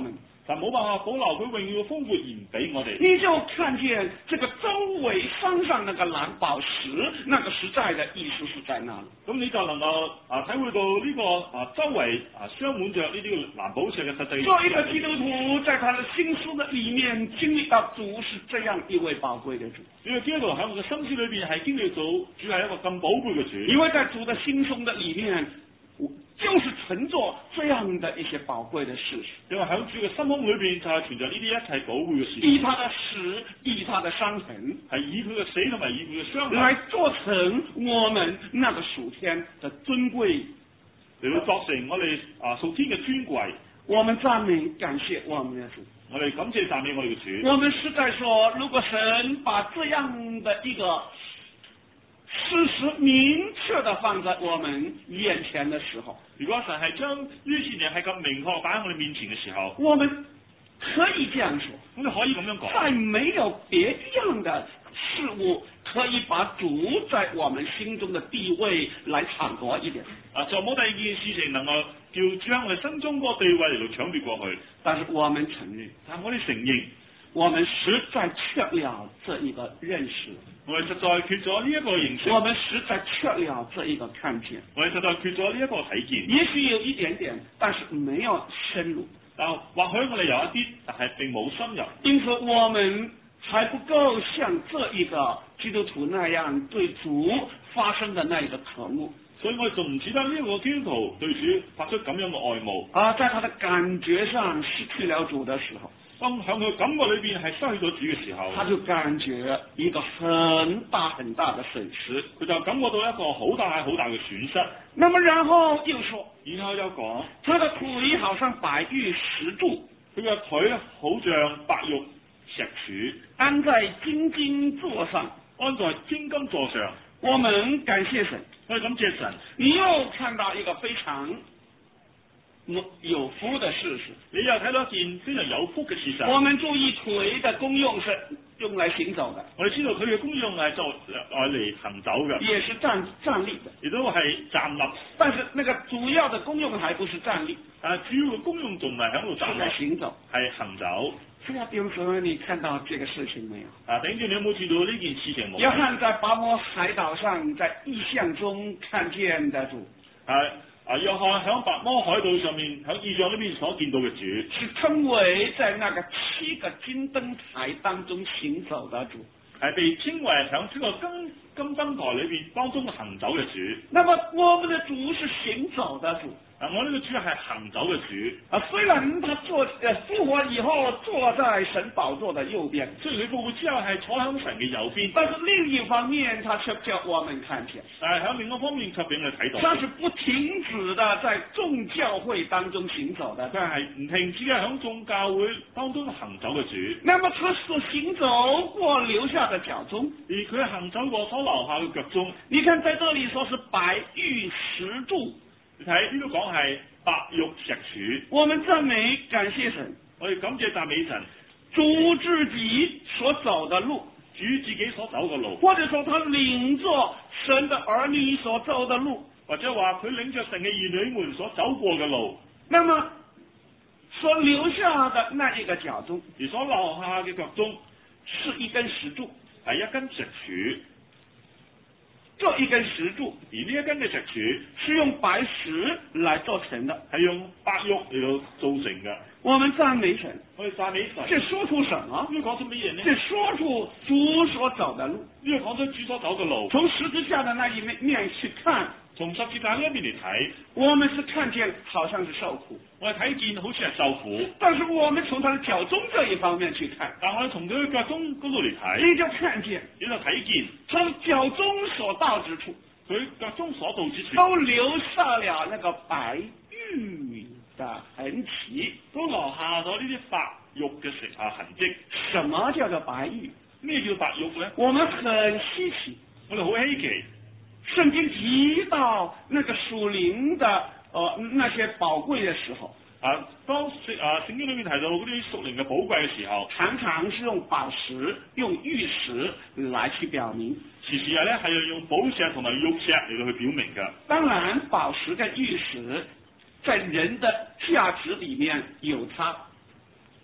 Speaker 2: 但冇辦法保留佢榮耀嘅豐富而唔俾我哋。
Speaker 1: 你就看見這個周圍山上那個藍寶石，那個實在的意思是在那裏。
Speaker 2: 咁你就能夠啊體會到呢、這個啊周圍啊鑲滿着呢啲藍寶石嘅實際。
Speaker 1: 做一個基督徒，在他的心思的裏面經歷到主是這樣一位寶貴的主。
Speaker 2: 呢個基督徒喺我嘅心思裏邊係經歷到主係一個咁寶貝嘅主。
Speaker 1: 因為在主的心中的裏面，就是存着這樣的一些寶貴的事實。
Speaker 2: 因為喺主嘅心胸裏邊就係存在呢啲一切寶貝嘅事。
Speaker 1: 以他的死，以他的傷痕，
Speaker 2: 係以佢嘅死同埋以佢嘅傷痕
Speaker 1: 來做成我們那個屬天的尊貴，
Speaker 2: 嚟到作成我哋啊屬天嘅尊貴。
Speaker 1: 我們讚美感謝我們的主，
Speaker 2: 我哋感謝讚美我哋嘅主。
Speaker 1: 我們實在說，如果神把這樣的一個事實明確地放在我們眼前的時候，
Speaker 2: 如果神係將呢啲事情係咁明確擺喺我哋面前嘅時候，
Speaker 1: 我們可以這樣說，
Speaker 2: 咁你可以咁樣講，
Speaker 1: 在沒有別樣的事物可以把主在我們心中的地位來搶奪一點。
Speaker 2: 啊，就冇第二件事情能夠叫將我哋心中嗰個地位嚟到搶奪過去。
Speaker 1: 但是我們承認，
Speaker 2: 但我哋承認，
Speaker 1: 我們實在缺了這一個認識。
Speaker 2: 我哋實在缺咗呢一個認識。
Speaker 1: 我們實在缺了這一個看見。
Speaker 2: 我哋實在缺咗呢一個睇見。
Speaker 1: 也許有一點點，但是沒有深入。
Speaker 2: 但或許我哋有一啲，但係並冇深入。
Speaker 1: 因此我們還不夠像這一個基督徒那樣對主發生的那一個渴慕。
Speaker 2: 所以我哋仲唔似得呢一個基督徒對主發出咁樣嘅愛慕。
Speaker 1: 啊，在他的感覺上失去了主的時候，
Speaker 2: 當喺佢感覺裏邊係失去咗主嘅時候，
Speaker 1: 他就感覺一個很大很大的損失，
Speaker 2: 佢就感覺到一個好大好大嘅損失。
Speaker 1: 那麼然後又說，
Speaker 2: 然後又講，
Speaker 1: 他的腿好像白玉石柱，
Speaker 2: 佢嘅腿好像白玉石柱，
Speaker 1: 安在金金座上，
Speaker 2: 安在金金座上。
Speaker 1: 我們感謝神，
Speaker 2: 我哋感謝神。
Speaker 1: 你又看到一個非常有福的事實，
Speaker 2: 你又睇到一件非常有福嘅事實。
Speaker 1: 我們注意腿的功用是用來行走的，
Speaker 2: 我哋知道佢嘅功用係作愛嚟行走嘅，
Speaker 1: 也是站站立的，
Speaker 2: 亦都係站立。
Speaker 1: 但是那個主要的功用還不是站立，
Speaker 2: 但係主要嘅功用仲唔係喺度站立，
Speaker 1: 係行走，
Speaker 2: 係行走。
Speaker 1: 是啊，弟兄姊妹，你看到這個事情沒有？
Speaker 2: 啊，頂住你有冇知道呢件事情冇？
Speaker 1: 約翰在拔摩海島上，在異象中看見的主，
Speaker 2: 啊啊，約翰響拔摩海島上面響異象呢邊所見到嘅主，
Speaker 1: 是稱為在那個七個金燈台當中行走的主，
Speaker 2: 係被稱為響七個金金燈台裏邊當中行走嘅主。
Speaker 1: 那麼我們的主是行走的主。
Speaker 2: 啊！我呢個主係行走嘅主。
Speaker 1: 啊，雖然他坐呃復活以後坐在神寶座的右邊，
Speaker 2: 雖然佢復活之後係坐喺神嘅右邊，
Speaker 1: 但是另一方面，他卻叫我們看見。
Speaker 2: 但係喺另一方面卻俾我哋睇到，
Speaker 1: 他是不停止的在眾教會當中行走的，
Speaker 2: 佢係唔停止嘅喺眾教會當中行走嘅主。
Speaker 1: 那麼他所行走過留下的腳蹤，
Speaker 2: 而佢行走過所留下嘅腳蹤，
Speaker 1: 你看在這裏說是白玉石柱。
Speaker 2: 睇呢度講係白玉石柱，
Speaker 1: 我們讚美感謝神，
Speaker 2: 我哋感謝讚美神，
Speaker 1: 主自己所走的路，
Speaker 2: 主自己所走嘅路，
Speaker 1: 或者說他領着神的兒女所走的路，
Speaker 2: 或者話佢領着神嘅兒女們所走過嘅路，
Speaker 1: 那麼所留下的那一個腳蹤，
Speaker 2: 而所留下嘅腳蹤
Speaker 1: 是一根石柱，
Speaker 2: 係一根石柱。
Speaker 1: 這一根石柱，
Speaker 2: 而呢一根嘅石柱
Speaker 1: 是用白石來做成的，
Speaker 2: 係用白玉嚟到造成嘅。
Speaker 1: 我們讚美神，
Speaker 2: 我哋讚美神。
Speaker 1: 這說出什麼？
Speaker 2: 呢個講出乜嘢呢？
Speaker 1: 這說出主所走的路。
Speaker 2: 呢個講出主所走嘅路。
Speaker 1: 從十字架的那一面面去看，
Speaker 2: 從十字架呢一邊嚟睇，
Speaker 1: 我們是看見好像是受苦，
Speaker 2: 我哋睇見好似係受苦。
Speaker 1: 但是我們從他的腳蹤這一方面去看，
Speaker 2: 但我哋從佢嘅腳蹤嗰度嚟睇，
Speaker 1: 你就看見，
Speaker 2: 你就睇見
Speaker 1: 從腳蹤所到之處，
Speaker 2: 佢腳蹤所到之處，
Speaker 1: 都留下了那個白玉的痕跡，
Speaker 2: 都留下咗呢啲白玉嘅食啊痕跡。
Speaker 1: 什麼叫做白玉？
Speaker 2: 咩叫白玉咧？
Speaker 1: 我們很稀奇，
Speaker 2: 我哋好稀奇。
Speaker 1: 聖經提到那個屬靈的，呃，那些寶貴的時候，
Speaker 2: 啊，當聖啊聖經裏面提到嗰啲屬靈嘅寶貴嘅時候，
Speaker 1: 常常是用寶石、用玉石來去表明。
Speaker 2: 時時係咧係要用寶石同埋玉石嚟到去表明嘅。
Speaker 1: 當然，寶石跟玉石在人的價值裏面有它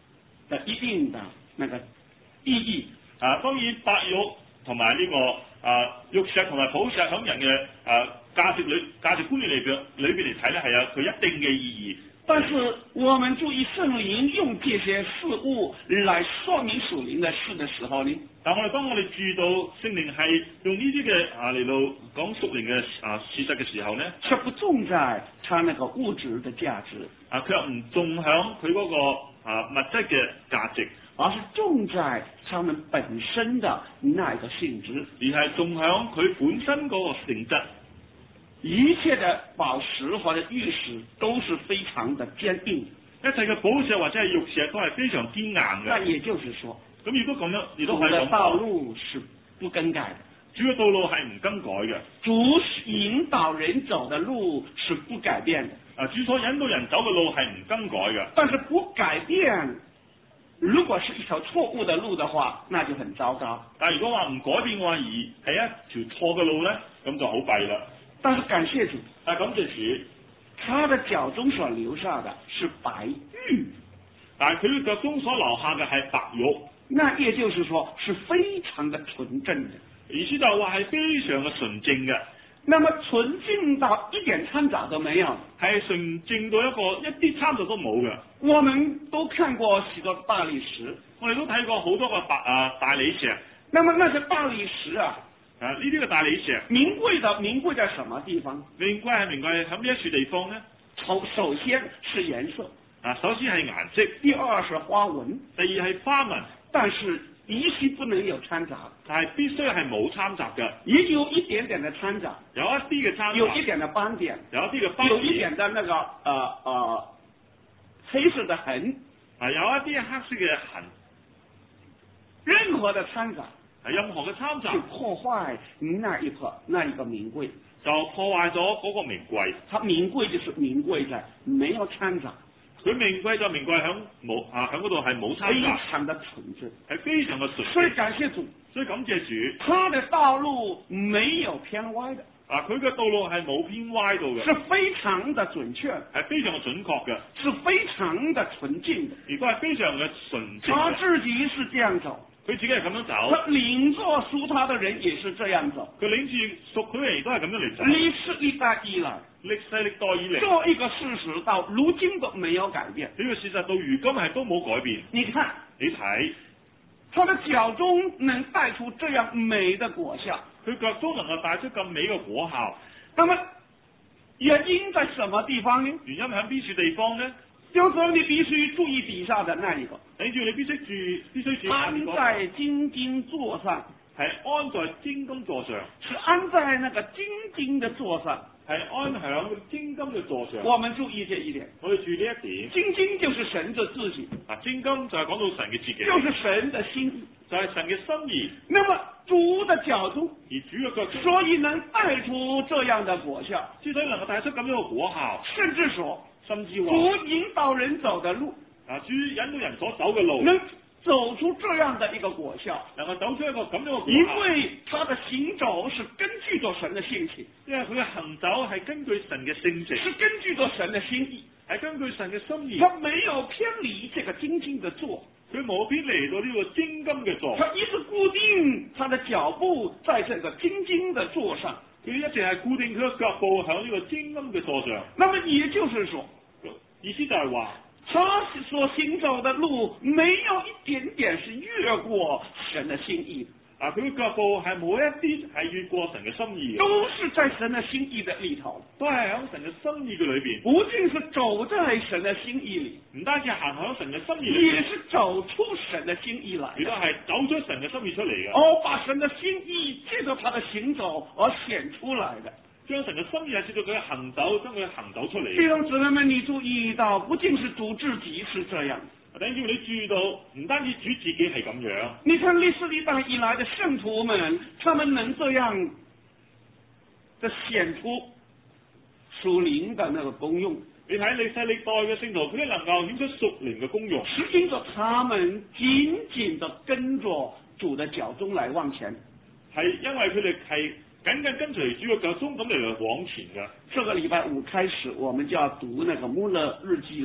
Speaker 1: 的一定的那個意義。
Speaker 2: 啊，當然白玉同埋呢個啊玉石同埋寶石喺人嘅啊價值裏價值觀念嚟嘅裏邊嚟睇咧，係有佢一定嘅意義。
Speaker 1: 但是我們注意聖靈用這些事物來說明屬靈的事的時候呢，
Speaker 2: 但我哋當我哋注到聖靈係用呢啲嘅啊嚟到講屬靈嘅啊事實嘅時候呢，
Speaker 1: 卻不重在它那個物質的價值，
Speaker 2: 啊卻唔重響佢嗰個啊物質嘅價值，
Speaker 1: 而是重在他們本身的那個性質，
Speaker 2: 而係重響佢本身嗰個性質。
Speaker 1: 一切的寶石或者玉石都是非常的堅硬，
Speaker 2: 一切嘅寶石或者係玉石都係非常堅硬嘅。
Speaker 1: 那也就是說，
Speaker 2: 咁如果咁樣，亦都
Speaker 1: 主的
Speaker 2: 係咁
Speaker 1: 道路是不更改的，
Speaker 2: 主嘅道路係唔更改嘅。
Speaker 1: 主引導人走的路是不改變的。
Speaker 2: 啊，主所引導人走嘅路係唔更改嘅。
Speaker 1: 但是不改變，如果是一條錯誤的路的話，那就很糟糕。
Speaker 2: 但係如果話唔改變嘅話，而係一條錯嘅路咧，咁就好弊啦。
Speaker 1: 但是感謝主，
Speaker 2: 啊，感謝主，
Speaker 1: 他的腳中所留下的是白玉，
Speaker 2: 但係佢嘅腳中所留下嘅係白玉，
Speaker 1: 那也就是說是非常的純正的。
Speaker 2: 意思就係話係非常嘅純正嘅。
Speaker 1: 那麼純正到一點摻雜都沒有，
Speaker 2: 係純正到一個一啲參雜都冇嘅。
Speaker 1: 我們都看過許多大理石，
Speaker 2: 我哋都睇過好多個白啊大理石。
Speaker 1: 那麼那些大理石啊，
Speaker 2: 啊呢啲嘅大理石，
Speaker 1: 名貴的名貴在什麼地方？
Speaker 2: 名貴係名貴喺邊一處地方咧？
Speaker 1: 首首先是顏色，
Speaker 2: 啊首先係顏色，
Speaker 1: 第二是花紋，
Speaker 2: 第二係花紋，
Speaker 1: 但是必須不能有摻雜，
Speaker 2: 但係必須係冇參雜嘅，
Speaker 1: 也有一點點的摻雜，
Speaker 2: 有一啲嘅參雜，
Speaker 1: 有一點的斑點，
Speaker 2: 有一啲嘅斑點，
Speaker 1: 有一點的那個呃呃黑色的痕，
Speaker 2: 啊有一啲黑色嘅痕，
Speaker 1: 任何的摻雜，
Speaker 2: 係任何嘅參雜，
Speaker 1: 就破壞那一個那一個名貴，
Speaker 2: 就破壞咗嗰個名貴。
Speaker 1: 它名貴就是名貴在沒有摻雜，
Speaker 2: 佢名貴就名貴響冇啊響嗰度係冇參
Speaker 1: 非
Speaker 2: 雜，
Speaker 1: 常的純正，
Speaker 2: 係非常嘅純
Speaker 1: 所以
Speaker 2: 正。
Speaker 1: 感謝主，
Speaker 2: 所以感謝主，
Speaker 1: 他的道路沒有偏歪的，
Speaker 2: 啊佢嘅道路係冇偏歪到嘅，
Speaker 1: 是非常的準確，
Speaker 2: 係非常嘅準確嘅，
Speaker 1: 是非常的純淨的。
Speaker 2: 亦都係非常嘅純正
Speaker 1: 他
Speaker 2: 嘅。
Speaker 1: 自己是這樣走，
Speaker 2: 佢自己係咁樣走，
Speaker 1: 他領着屬他的人也是這樣走。
Speaker 2: 佢領住屬佢嘅人都係咁樣嚟走。
Speaker 1: 歷世歷代以來，
Speaker 2: 歷世歷代以嚟，
Speaker 1: 這一個事實到如今都沒有改變。
Speaker 2: 呢個事實到如今係都冇改變。
Speaker 1: 你看，
Speaker 2: 你睇
Speaker 1: 他的腳中能帶出這樣美的果效，
Speaker 2: 佢腳中能夠帶出咁美嘅果效，
Speaker 1: 那麼原因在什麼地方呢？
Speaker 2: 原因喺邊處地方呢？
Speaker 1: 就是說你必須注意底下的那一個，
Speaker 2: 你住你必須住，必須住
Speaker 1: 安在金金座上，
Speaker 2: 係安在金金座上，
Speaker 1: 是安在那個金金的座上，
Speaker 2: 係安享金金嘅座上。
Speaker 1: 我們注意這一點，
Speaker 2: 我哋注意呢一點。
Speaker 1: 金金就是神的自己，
Speaker 2: 啊，金金就係講到神嘅自己，
Speaker 1: 就是神的心意，
Speaker 2: 就係神嘅心意。
Speaker 1: 那麼主的角度，
Speaker 2: 而主嘅腳中，
Speaker 1: 所以能帶出這樣的果效，
Speaker 2: 之所以能夠帶出咁樣嘅果效，
Speaker 1: 甚至說
Speaker 2: 甚至話
Speaker 1: 主引導人走的路，
Speaker 2: 啊，主引導人所走嘅路，
Speaker 1: 能走出這樣的一個果效，
Speaker 2: 能夠走出一個咁樣嘅果效，
Speaker 1: 因為他的行走是根據着神的性情，
Speaker 2: 因為佢嘅行走係根據神嘅性情，
Speaker 1: 是根據着神的心意，
Speaker 2: 係根據神嘅心意，
Speaker 1: 他沒有偏離這個金金的座，
Speaker 2: 佢冇偏離到呢個金金嘅座，
Speaker 1: 他一直固定他的腳步在這個金金的座上，
Speaker 2: 佢一直係固定佢嘅腳步喺呢個金金嘅座上。
Speaker 1: 那麼也就是說，
Speaker 2: 意思就係話，
Speaker 1: 他所行走的路沒有一點點是越過神的心意的，
Speaker 2: 啊，佢嘅腳步係冇一啲係越過神嘅心意嘅，
Speaker 1: 都是在神的心意的裏頭，
Speaker 2: 都係喺神嘅心意嘅裏邊。
Speaker 1: 不僅是走在神的心意裏，
Speaker 2: 唔單止行喺神嘅心意裏邊，
Speaker 1: 也是走出神的心意來
Speaker 2: 亦都係走出神嘅心意出嚟嘅。
Speaker 1: 哦，把神的心意借着他的行走而顯出來的。
Speaker 2: 將神嘅心意係借住佢嘅行走，將佢行走出嚟。
Speaker 1: 弟兄姊妹們，你注意到，不僅是主自己是這樣，
Speaker 2: 等於你注意到，唔單止主自己係咁樣。
Speaker 1: 你看歷世歷代以來的聖徒們，他們能這樣的顯出屬靈的那個功用，
Speaker 2: 你睇歷世歷代嘅聖徒，佢哋能夠顯出屬靈嘅功用，
Speaker 1: 是因着他們緊緊地跟着主的腳蹤來往前，
Speaker 2: 係因為佢哋係緊緊跟隨主嘅腳蹤咁嚟往前嘅。
Speaker 1: 這個禮拜五開始，我們就要讀那個穆勒日記了。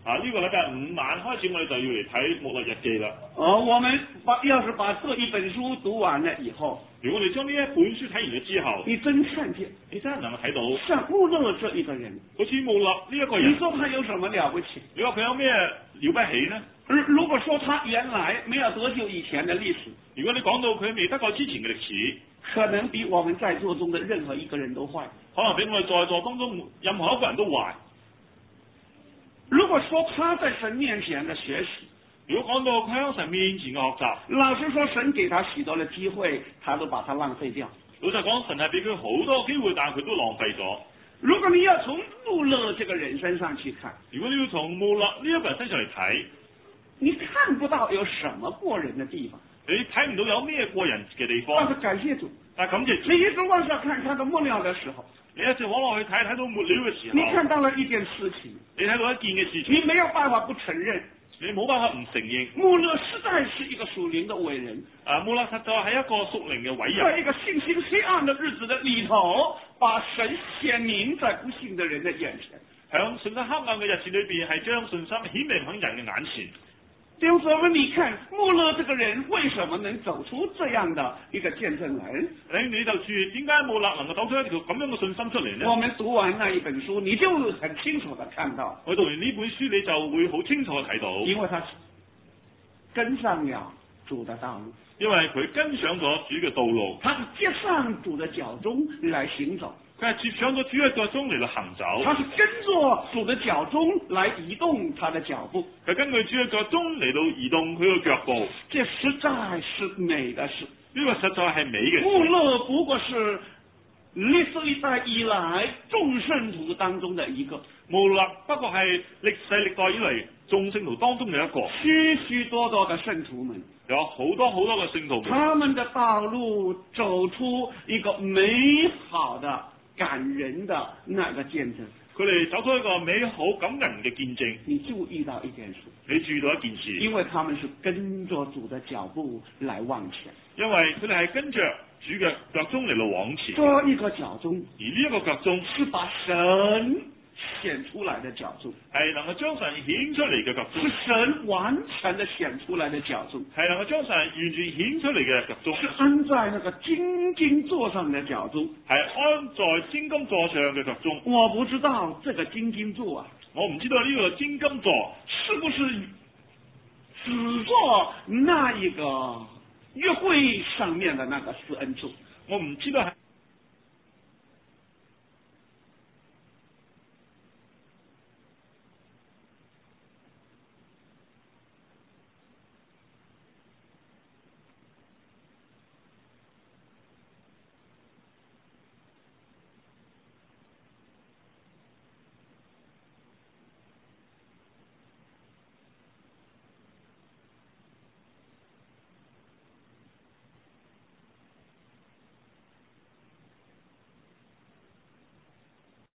Speaker 2: 啊，呢、這個禮拜五晚開始，我哋就要嚟睇《牧略日記》啦。
Speaker 1: 呃，我們把要是把這一本書讀完了以後，
Speaker 2: 如果我哋將呢一本書睇完咗之後，
Speaker 1: 你真看見，
Speaker 2: 你真係能夠睇到，
Speaker 1: 像穆勒這一個人，
Speaker 2: 好似穆勒呢一個人，
Speaker 1: 你說他有什麼了不起？
Speaker 2: 你話佢有咩了不起呢？
Speaker 1: 如果說他原來沒有得救以前的歷史，
Speaker 2: 如果你講到佢未得救之前嘅歷史，
Speaker 1: 可能比我們在座中的任何一個人都壞，
Speaker 2: 可能比我哋在座當中任何一個人都壞。
Speaker 1: 如果說他在神面前的學習，
Speaker 2: 如果講到佢喺神面前嘅學習，
Speaker 1: 老實說，神給他許多的機會，他都把它浪費掉。
Speaker 2: 老實講，神係俾佢好多機會，但係佢都浪費咗。
Speaker 1: 如果你要從穆勒這個人身上去看，
Speaker 2: 如果你要從穆勒呢一個人身上嚟睇，
Speaker 1: 你看不到有什麼過人的地方，
Speaker 2: 你睇唔到有咩過人嘅地方。
Speaker 1: 但是感謝主，
Speaker 2: 但係感謝主，
Speaker 1: 你一直往下看他的末了的時候，
Speaker 2: 你一直往落去睇，睇到末了嘅時候，
Speaker 1: 你看到了一件事情，
Speaker 2: 你睇到一件嘅事情，
Speaker 1: 你沒有辦法不承認，
Speaker 2: 你冇辦法唔承認。
Speaker 1: 穆勒實在是一個屬靈的偉人，
Speaker 2: 啊，穆勒實在係一個屬靈嘅偉人，
Speaker 1: 在一個信心黑暗的日子的裏頭，把神顯明在不信的人的眼前。
Speaker 2: 響信心黑暗嘅日子裏邊，係將信心顯明喺人嘅眼前。
Speaker 1: 弟兄姊妹，你看穆勒這個人為什麼能走出這樣的一個見證來？
Speaker 2: 你你就注意點解穆勒能夠走出一條咁樣嘅信心出嚟呢？
Speaker 1: 我們讀完那一本書，你就很清楚地看到。
Speaker 2: 我讀完呢本書，你就會好清楚地睇到，
Speaker 1: 因為他跟上了主的道路，
Speaker 2: 因為佢跟上咗主嘅道路，
Speaker 1: 他是接上主的腳蹤來行走。
Speaker 2: 佢係接上咗主嘅腳蹤嚟到行走，
Speaker 1: 他是跟着主的腳蹤來移動他的腳步。
Speaker 2: 佢根據主嘅腳蹤嚟到移動佢嘅腳步。
Speaker 1: 這實在是美的事，
Speaker 2: 呢個實在係美嘅。
Speaker 1: 穆勒不過是歷世歷代以來眾聖徒當中的一個，
Speaker 2: 穆勒不過係歷世歷代以嚟眾聖徒當中嘅一個。
Speaker 1: 許許多多的聖徒們，
Speaker 2: 有好多好多嘅聖徒們，
Speaker 1: 他們的道路走出一個美好的感人的那個見證，
Speaker 2: 佢哋走出一個美好感人嘅見證。
Speaker 1: 你注意到一件事，
Speaker 2: 你注意到一件事，
Speaker 1: 因為他們是跟着主的腳步來往前，
Speaker 2: 因為佢哋係跟着主嘅腳蹤嚟到往前。
Speaker 1: 這一個腳蹤，
Speaker 2: 而呢一個腳蹤
Speaker 1: 是把神顯出來的腳蹤，
Speaker 2: 係能夠將神顯出嚟嘅腳蹤，
Speaker 1: 是神完全的顯出來的腳蹤，
Speaker 2: 係能夠將神完全顯出嚟嘅腳蹤，
Speaker 1: 是安在那個金金座上的腳蹤，
Speaker 2: 係安在金金座上嘅腳蹤。
Speaker 1: 我不知道這個金金座啊，
Speaker 2: 我唔知道呢個金金座
Speaker 1: 是不是只做那一個約會上面的那個施恩座。
Speaker 2: 我唔知道係